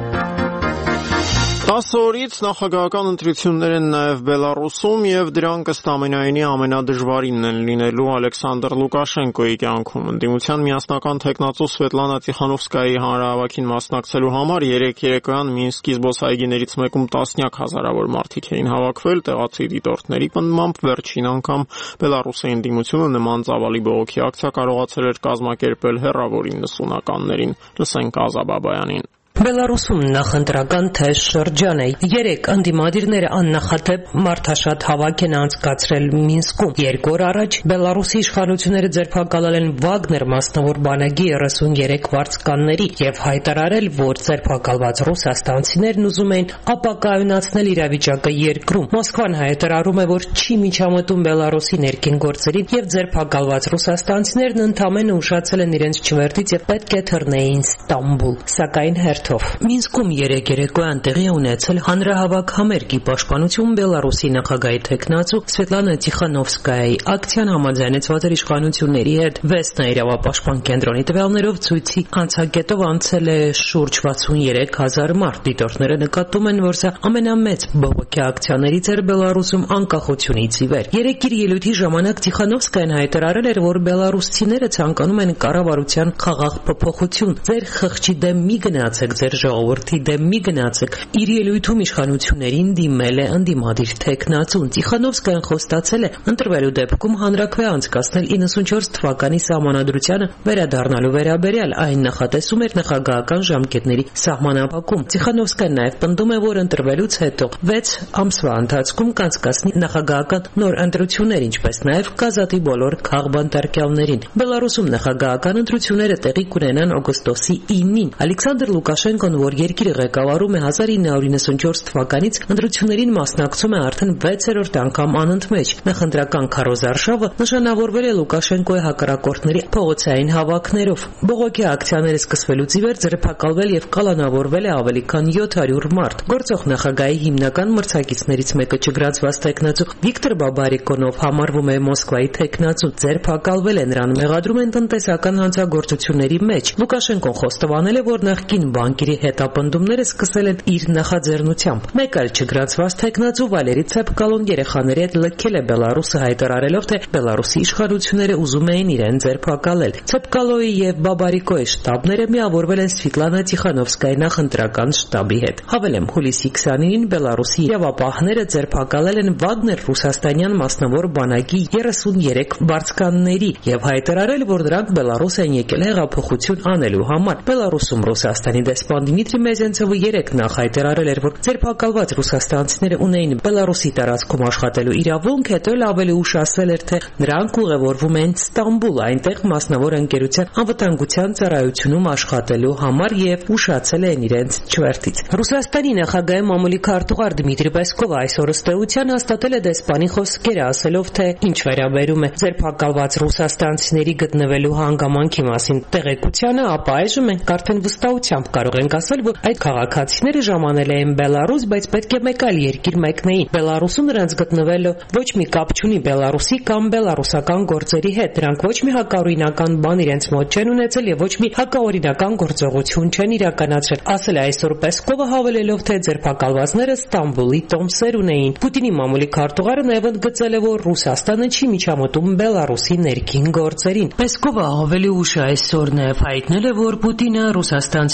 տասը օրից նախագահական ընտրություններ են նաև Բելարուսում եւ դրանք ըստ ամենայնի ամենադժվարինն են լինելու Ալեքսանդր Լուկաշենկոյի կյանքում։ Ընդդիմության միասնական թեկնածու Սվետլանա Տիխանովսկայի հանրահավաքին մասնակցելու համար երեկ երեկոյան Մինսկի զբոսայգիներից մեկում տասնյակ հազարավոր մարդիկ էին հավաքվել։ Տեղացի դիտորդների պնդմամբ վերջին անգամ Բելարուսի ընդդիմությունը նման ծավալի բողոքի ակցիա կարողացել էր կազմակերպել հեռավոր իննսունականներին։ Լսենք Ազա Բաբայանին։ Բելարուսում նախընտրական թեժ շրջան է։ Երեք ընդդիմադիրները աննախադեպ մարդաշատ հավաք են անցկացրել Մինսկում։ Երկու օր առաջ Բելարուսի իշխանությունները ձերբակալել են Վագներ մասնավոր բանակի երեսունյերեք վարձկանների եւ հայտարարել, որ ձերբակալված ռուսաստանցիներն ուզում են ապակայունացնել իրավիճակը երկրում։ Մոսկվան հայտարարում է, որ չի միջամտում Բելարուսի ներքին գործերին եւ ձերբակալված ռուսաստանցիներն ընդամենը ուշացել են իրենց չվերթից եւ պետք է թռնեին Ստամբուլ։ Սակայն հերթ Մինսկում երեկ երեկոյան տեղի ունեցել հանրահավաք համերգի պաշտպանություն Բելարուսի նախագահի թեկնածու Սվետլանա Տիխանովսկայի ակցիան համաձայնեցված էր իշխանությունների հետ։ Վեսնա իրավապաշտպան կենտրոնի տվյալներով ցույցի անցագետով անցել է շուրջ վաթսունյերեք հազար մարդ։ Դիտորդները նկատում են, որ սա ամենամեծ բողոքի ակցիաներից էր Բելարուսում անկախությունից ի վեր։ Երեկ իր ելույթի ժամանակ Տիխանովսկային հայտարարել էր, որ բելարուսցիները ցանկանում են կառավարության խաղաղ փոփոխություն։ Ձեր խղճի դեմ մի գնացեք, ձեր ժողովրդի դեմ մի գնացեք։ Իր ելույթում իշխանություններին դիմել է ընդդիմադիր թեկնածուն։ Տիխանովսկային խոստացել է ընտրվելու դեպքում հանրաքվե անցկացնել իննսունչորս թվականի սահմանադրությանը վերադառնալու վերաբերյալ, այն նախատեսում էր նախագահական ժամկետների սահմանափակում։ Տիխանովսկային նաև պնդում է, որ ընտրվելուց հետո վեց ամսվա ընթացքում կանցկացնի նախագահական նոր ընտրություններ, ինչպես նաև կազատի բոլոր քաղբանտարկյալներին։ Բելարուսում նախագահական ընտրությունները տեղի կունենան օգոստոսի ինին։ Ալեքսանդր Լուկաշենկոն, որ երկիրը ղեկավարում է հազար ինը հարյուր իննսունչորս թվականից, ընտրություններին մասնակցում է արդեն վեցերորդ անգամ անընդմեջ։ Նախընտրական քարոզարշավը նշանավորվել է Լուկաշենկոյի հակառակորդների փողոցային հավաքներով։ Բողոքի ակցիաները սկսվելուց ի վեր ձերբակալվել եւ կալանավորվել է ավելի քան յոթ հարյուր մարդ։ Գործող նախագահի հիմնական մրցակիցներից մեկը չգրանցված թեկնածու Վիկտոր Բաբարիկոնով համարվում է Մոսկվայի թեկնածու։ Ձերբակալվել է, նրան մեղադրում են տնտեսական հանցագործությունների մեջ։ Լուկաշենկոն խոստովանել է, որ նախկին բանկերի հետապնդումները սկսել են իր նախաձեռնությամբ։ Մեկ այլ չգրանցված թեկնածու Վալերի Ցեպկալոն երեխաների հետ լքել է Բելարուսը, հայտարարելով, թե Բելարուսի իշխանությունները ուզում էին իրեն ձերբակալել։ Ցեպկալոյի եւ Բաբարիկոյի շտաբները միավորվել են Սվետլանա Տիխանովսկայի նախընտրական շտաբի հետ։ Հավելեմ, հուլիսի քսանինին Բելարուսի իրավապահները ձերբակալել են Վագներ ռուսաստանյան մասնավոր բանակի երեսունյերեք վարձկանների եւ հայտարարել, որ դրանք Բելարուս են եկել հեղափոխություն անելու համար։ Բելարուսում Ռուսաստանի դեսպան Դիմիտրի Մեզենցովը երեկ նախ հայտարարել էր, որ ձերբակալված ռուսաստանցիները ունեին Բելարուսի տարածքում աշխատելու իրավունք, հետո էլ ավելի ուշ ասել էր, թե նրանք ուղևորվում են Ստամբուլ, այնտեղ մասնավոր ընկերության անվտանգության ծառայությունում աշխատելու համար եւ ուշացել են իրենց չվերթից։ Ռուսաստանի նախագահի մամուլի քարտուղար Դմիտրի Պեսկովը այսօր ըստ էության հաստատել է դեսպանի խոսքերը, ասելով, թե ինչ վերաբերում է ձերբակալված ռուսաստանցիների գտնվելու հանգամանքի մասին տեղեկությանը, ապա այժմ մենք արդեն վստահությամբ կարող ենք ասել, որ այդ քաղաքացիները ժամանել էին Բելարուս, բայց պետք է մեկ այլ երկիր մեկնեին։ Բելարուսում նրանց գտնվելը ոչ մի կապ չունի Բելարուսի կամ բելարուսական գործերի հետ։ Նրանք ոչ մի հակաօրինական բան իրենց մոտ չեն ունեցել եւ ոչ մի հակաօրինական գործողություն չեն իրականացրել, ասել է այսօր Պեսկովը, հավելելով, թե ձերբակալվածները Ստամբուլի տոմսեր ունեին։ Պուտինի մամուլի քարտուղարը նաև ընդգծել է, որ Ռուսաստանը չի միջամտում Բելարուսի ներքին գործերին։ Պեսկովը ավելի ուշ այսօր նաև հայտնել է, որ Պուտինը ռուսաստանցիների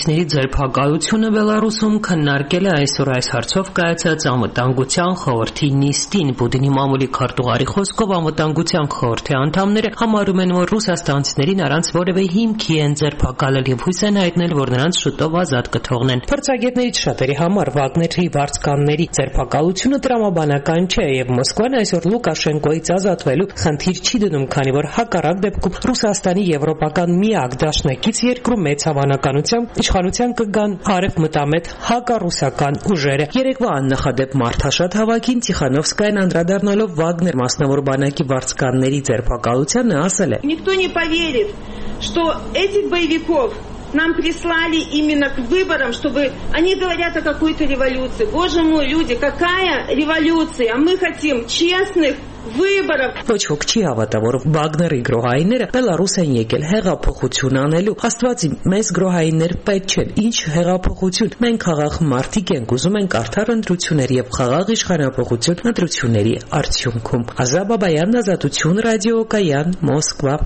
ձերբակալությունը Բելարուսում քննարկել է այսօր այս հարցով կայացած անվտանգության խորհրդի նիստին։ Պուտինի մամուլի քարտուղարի խոսքով անվտանգության խորհրդի անդամները համարում են, որ ռուսաստանցիներին առանց որևէ հիմքի են ձերբակալել եւ հույս են հայտնել, որ նրանց շուտով ազատ կթողնեն։ Փորձագետներից շատերի համար Վագների վարձկանների ձերբակալությունը տրամաբանական չէ եւ Մոսկվան այսօր Լուկաշենկոից ազատվելու խնդիր չի դնում, քանի որ հակառակ դեպքում Ռուսաստանի եվրոպական միակ դաշնակից երկրում մեծ հավանականությամբ իշխանության կգան արևմտամետ հակառուսական ուժերը։ Երեկվա աննախադեպ մարդաշատ հավաքին Տիխանովսկայան անդրադառնալով Վագներ մասնավոր բանակի վարձկանների ձերբակալությանը ասել է. Никто не поверит, что этих боевиков нам прислали именно к выборам, чтобы они говорят о какой-то революции. Боже мой, люди, какая революция? Мы хотим честных выборов. Ոչ ոք չի հավատա, որ Վագների գրոհայինները Բելարուս են եկել հեղափոխություն անելու։ Աստվածի, մեզ գրոհայիններ պետք չեն։ Ինչ հեղափոխություն։ Մենք խաղաղ մարդիկ ենք, ուզում ենք արդար ընտրություններ եւ խաղաղ իշխանապողություն ընտրությունների արդյունքում։ Ազա Բաբայան, Ազատություն, ռադիոկայան, Մոսկվա։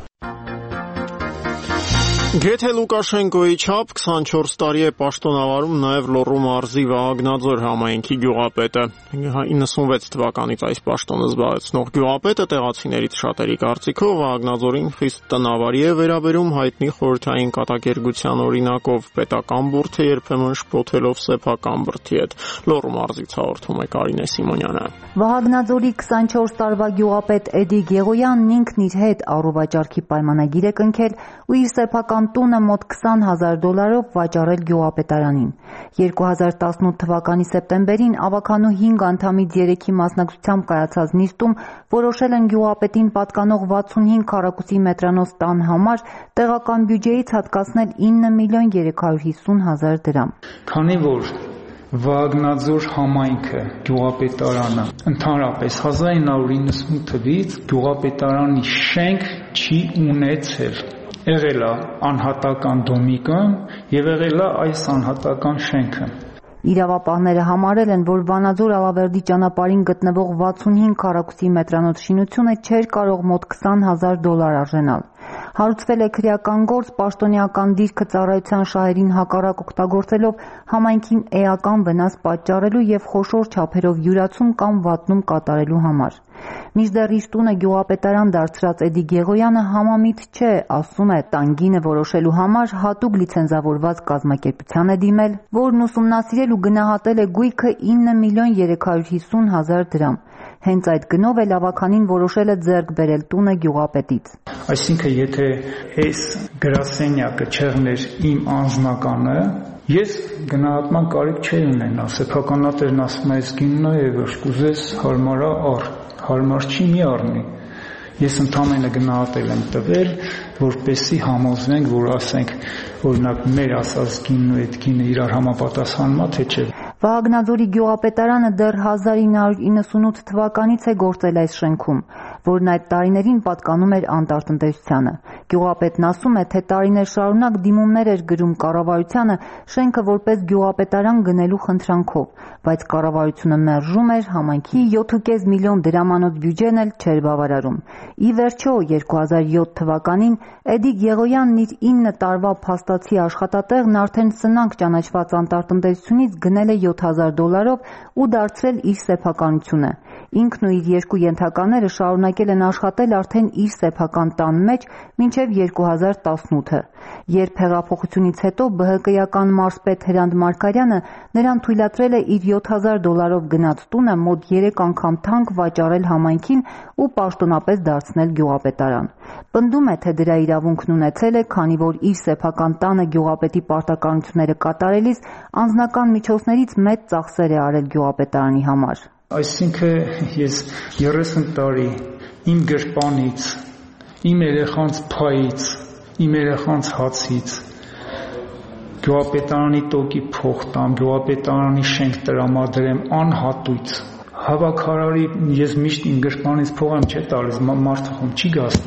Գեթե Լուկաշենկոյի չափ քսանչորս տարի է պաշտոնավարում նաև Լոռու մարզի Վահագնաձոր համայնքի գյուղապետը։ իննսունվեց թվականից այս պաշտոնը զբաղեցնող գյուղապետը տեղացիներից շատերի կարծիքով Վահագնաձորին խիստ տնավարի է վերաբերում հայտնի խորհրդային կատակերգության օրինակով պետական բուրդը երբեմն շփոթելով սեփական բրդի հետ։ Լոռու մարզից հաղորդում է Կարինե Սիմոնյանը։ Վահագնաձորի քսանչորս տարվա գյուղապետ Էդի Գեղոյանն ինքն իր հետ առուվաճառքի պայմանագիր է կնքել ու իր սեփական տունը մոտ քսան հազար դոլարով վաճառել գյուղապետարանին։ երկու հազար տասնութ թվականի սեպտեմբերին ավագանու հինգ անդամից երեքի մասնակցությամբ կայացած նիստում որոշել են գյուղապետին պատկանող վաթսունհինգ քառակուսի մետրանոց տան համար տեղական բյուջեից հատկացնել ինը միլիոն երեք հարյուր հիսուն հազար դրամ։ Քանի որ Վահագնաձոր համայնքը գյուղապետարանը ընդհանրապես հազար ինը հարյուր իննսունութ թվականից գյուղապետարանի շենք չի ունեցել։ Եղել է անհատական դոմիկը եւ եղել է այս անհատական շենքը։ Իրավապահները համարել են, որ Վանաձոր Ալավերդի ճանապարհին գտնվող վաթսունհինգ քառակուսի մետրանոց շինությունը չէր կարող մոտ քսան հազար դոլար արժենալ։ Հարուցվել է քրեական գործ պաշտոնեական դիրքը ծառայության շահերին հակառակ օգտագործելով համայնքին էական վնաս պատճառելու եւ խոշոր չափերով յուրացում կամ վատնում կատարելու համար։ Մինչդեռ իր տունը գյուղապետարան դարձրած Էդի Գեղոյանը համամիտ չէ, ասում է, տանգինը որոշելու համար հատուկ լիցենզավորված կազմակերպության է դիմել, որն ուսումնասիրել ու գնահատել է գույքը ինը միլիոն երեք հարյուր հիսուն հազար դրամ։ Հենց այդ գնով էլ ավականին որոշել է ձեռք բերել տունը գյուղապետից։ Այսինքն, եթե այս գրասենյակը չեղներ իմ անձնականը, ես գնահատման կարիք չէի ունենա։ Սեփականատերն ասում է, այս գինն է եւ կուզես հարմարա առ, հարմար չի մի առնի։ Ես ընդամենը գնահատել եմ տվել, որպեսզի համոզվենք, որ ասենք, օրինակ մեր ասած գինն ու այդ գինը իրար համապատասխանում է, թե չէ։ Վահագնաձորի գյուղապետարանը դեռ հազար ինը հարյուր իննսունութ թվականից է գործել այս շենքում, որն այդ տարիներին պատկանում էր անտարտնտեսությանը։ Գյուղապետն ասում է, թե տարիներ շարունակ դիմումներ էր գրում կառավարությանը շենքը որպես գյուղապետարան գնելու խնդրանքով, բայց կառավարությունը մերժում էր, համայնքի յոթ կես միլիոն դրամանոց բյուջեն էլ չէր բավարարում։ Ի վերջո երկու հազար յոթ թվականին Էդի Գեղոյանն իր ինը տարվա փաստացի աշխատատեղն արդեն սնանկ ճանաչված անտարտնտեսությունից գնել է յոթ հազար դոլարով ու դարձրել իր սեփականությունը։ Ինքն ու իր երկու ենթակաները շարունակել են աշխատել արդեն իր սեփական տան մեջ մինչև երկու հազար տասնութը, երբ հեղափոխությունից հետո ԲՀԿ-ական մարզպետ Հրանտ Մարգարյանը նրան թույլատրել է իր յոթ հազար դոլարով գնած տունը մոտ երեք անգամ թանկ վաճառել համայնքին ու պաշտոնապես դարձնել գյուղապետարան։ Պնդում է, թե դրա իրավունքն ունեցել է, քանի որ իր սեփական տանը գյուղապետի պարտականությունները կատարելիս անձնական միջոցներից մեծ ծախսեր է արել գյուղապետարանի համար։ Այսինքն ես երեսուն տարի իմ գրպանից, իմ երեխանց փայից, իմ երեխանց հացից, գյուղապետարանի տոկի փող տամ, գյուղապետարանի շենք տրամադրեմ անհատույց։ Հավաքարարի ես միշտ իմ գրպանից փող եմ չէ տալիս, մարդը խոմ չի գա այստեղ։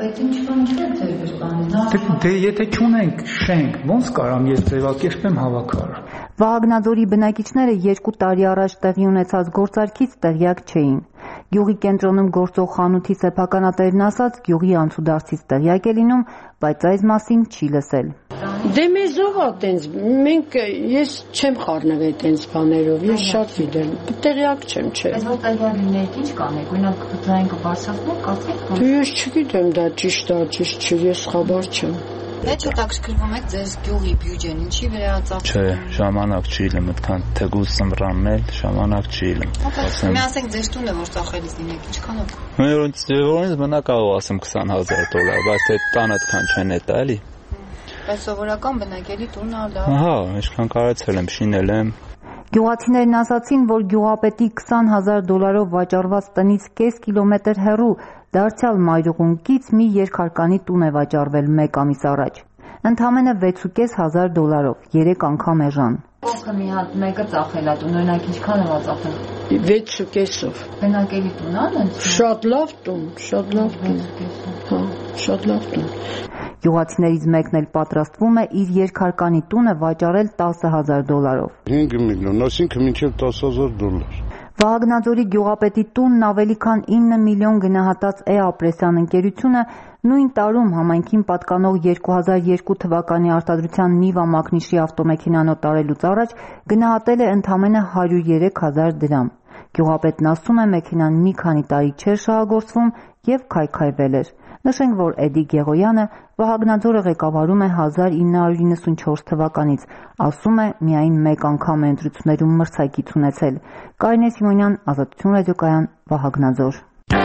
Բայց ինչ-որ ինչ է ձեր բանը։ Դե եթե չունենք շենք, ո՞նց կարամ ես ձևակերպեմ հավաքարը։ Վահագնաձորի բնակիչները երկու տարի առաջ տեղի ունեցած գործարքից տեղյակ չէին։ Գյուղի կենտրոնում գործող խանութի սեփականատերն ասաց, գյուղի անցուդարձից տեղյակ է լինում, բայց այս մասին չի լսել։ Դե մեզ ով է տենց, մենք ես չեմ խառնվել տենց բաներով, ես շատ գիտեմ, տեղյակ չեմ, չէ։ Բայց որ տեղյակ լինեք, ինչ կանեք, մենակ ձայն կբարձրացնեք, կասեք։ Դե ես չգիտեմ դա ճիշտ է, ճիշտ չէ, ես խաբար չեմ։ Մեջ հետաքրքրվում եք ձեր գյուղի բյուջեն, ինչի վերածախվում։ Չէ, ժամանակ չի լինում, այդքան թեգուս սմրանն էլ ժամանակ չի լինում։ Մի ասենք ձեր տունը որ ծախելիս լինեք, ինչքանով։ Մերոնց ձևորից մնա կարող ասեմ քսան հազար դոլար, բայց այդ տան այդքան չեն էտա էլի։ Բայց սովորական բնակելի տունը լավ։ Ահա, ինչքան կարեցել եմ, շինել եմ։ Գյուղացիներն ասացին, որ գյուղապետի քսան հազար դոլարով վաճառված տնից կես կիլոմետր հեռու դարձյալ մայրուղունկից մի երկհարկանի տուն է վաճառվել մեկ ամիս առաջ։ Ընդամենը վեցուկես հազար դոլարով, երեք անգամ էժան։ Ո՞նք մի հատ մեկը ծախել է տուն, օրինակ ինչքան է ծախել։ վեցուկեսով։ Բնակելի տուն ա՞ն։ Շատ լավ տուն, շատ լավ տուն։ Հա, շատ լավ տուն։ Գյուղացիներից մեկն էլ պատրաստվում է իր երկհարկանի տունը վաճառել տասը հազար դոլարով։ հինգ միլիոն, այսինքն մինչև տասը հազար դոլար։ Վահագնաձորի գյուղապետի տունն ավելի քան ինը միլիոն գնահատած Է. Ապրեսյան ընկերությունը նույն տարում համայնքին պատկանող երկու հազար երկու թվականի արտադրության Նիվա մակնիշի ավտոմեքենան օտարելուց առաջ գնահատել է ընդամենը հարյուր երեք հազար դրամ։ Գյուղապետն ասում է, մեքենան մի քանի տարի չէր շահագործվում եւ քայքայվել էր։ Նշենք, որ Էդի Գեղոյանը Վահագնաձորը ղեկավարում է հազար ինը հարյուր իննսունչորս թվականից, ասում է, միայն մեկ անգամ է ընտրություններում մրցակից ունեցել։ Կարինե Սիմոնյան, Ազատություն ռադիոկայան, Վահագնաձոր։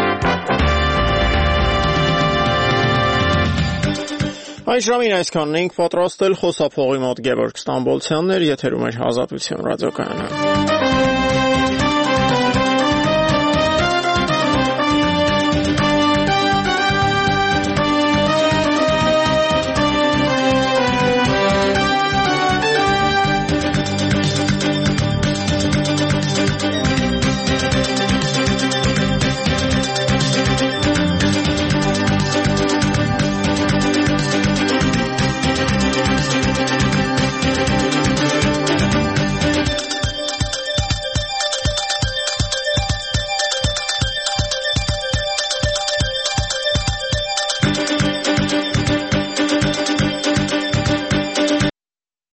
Այս ժամին այսքանն ենք պատրաստել, խոսափողի մոտ Գևորգ Ստամբոլցյանն էր, եթերում էր Ազատություն ռադիոկայանը։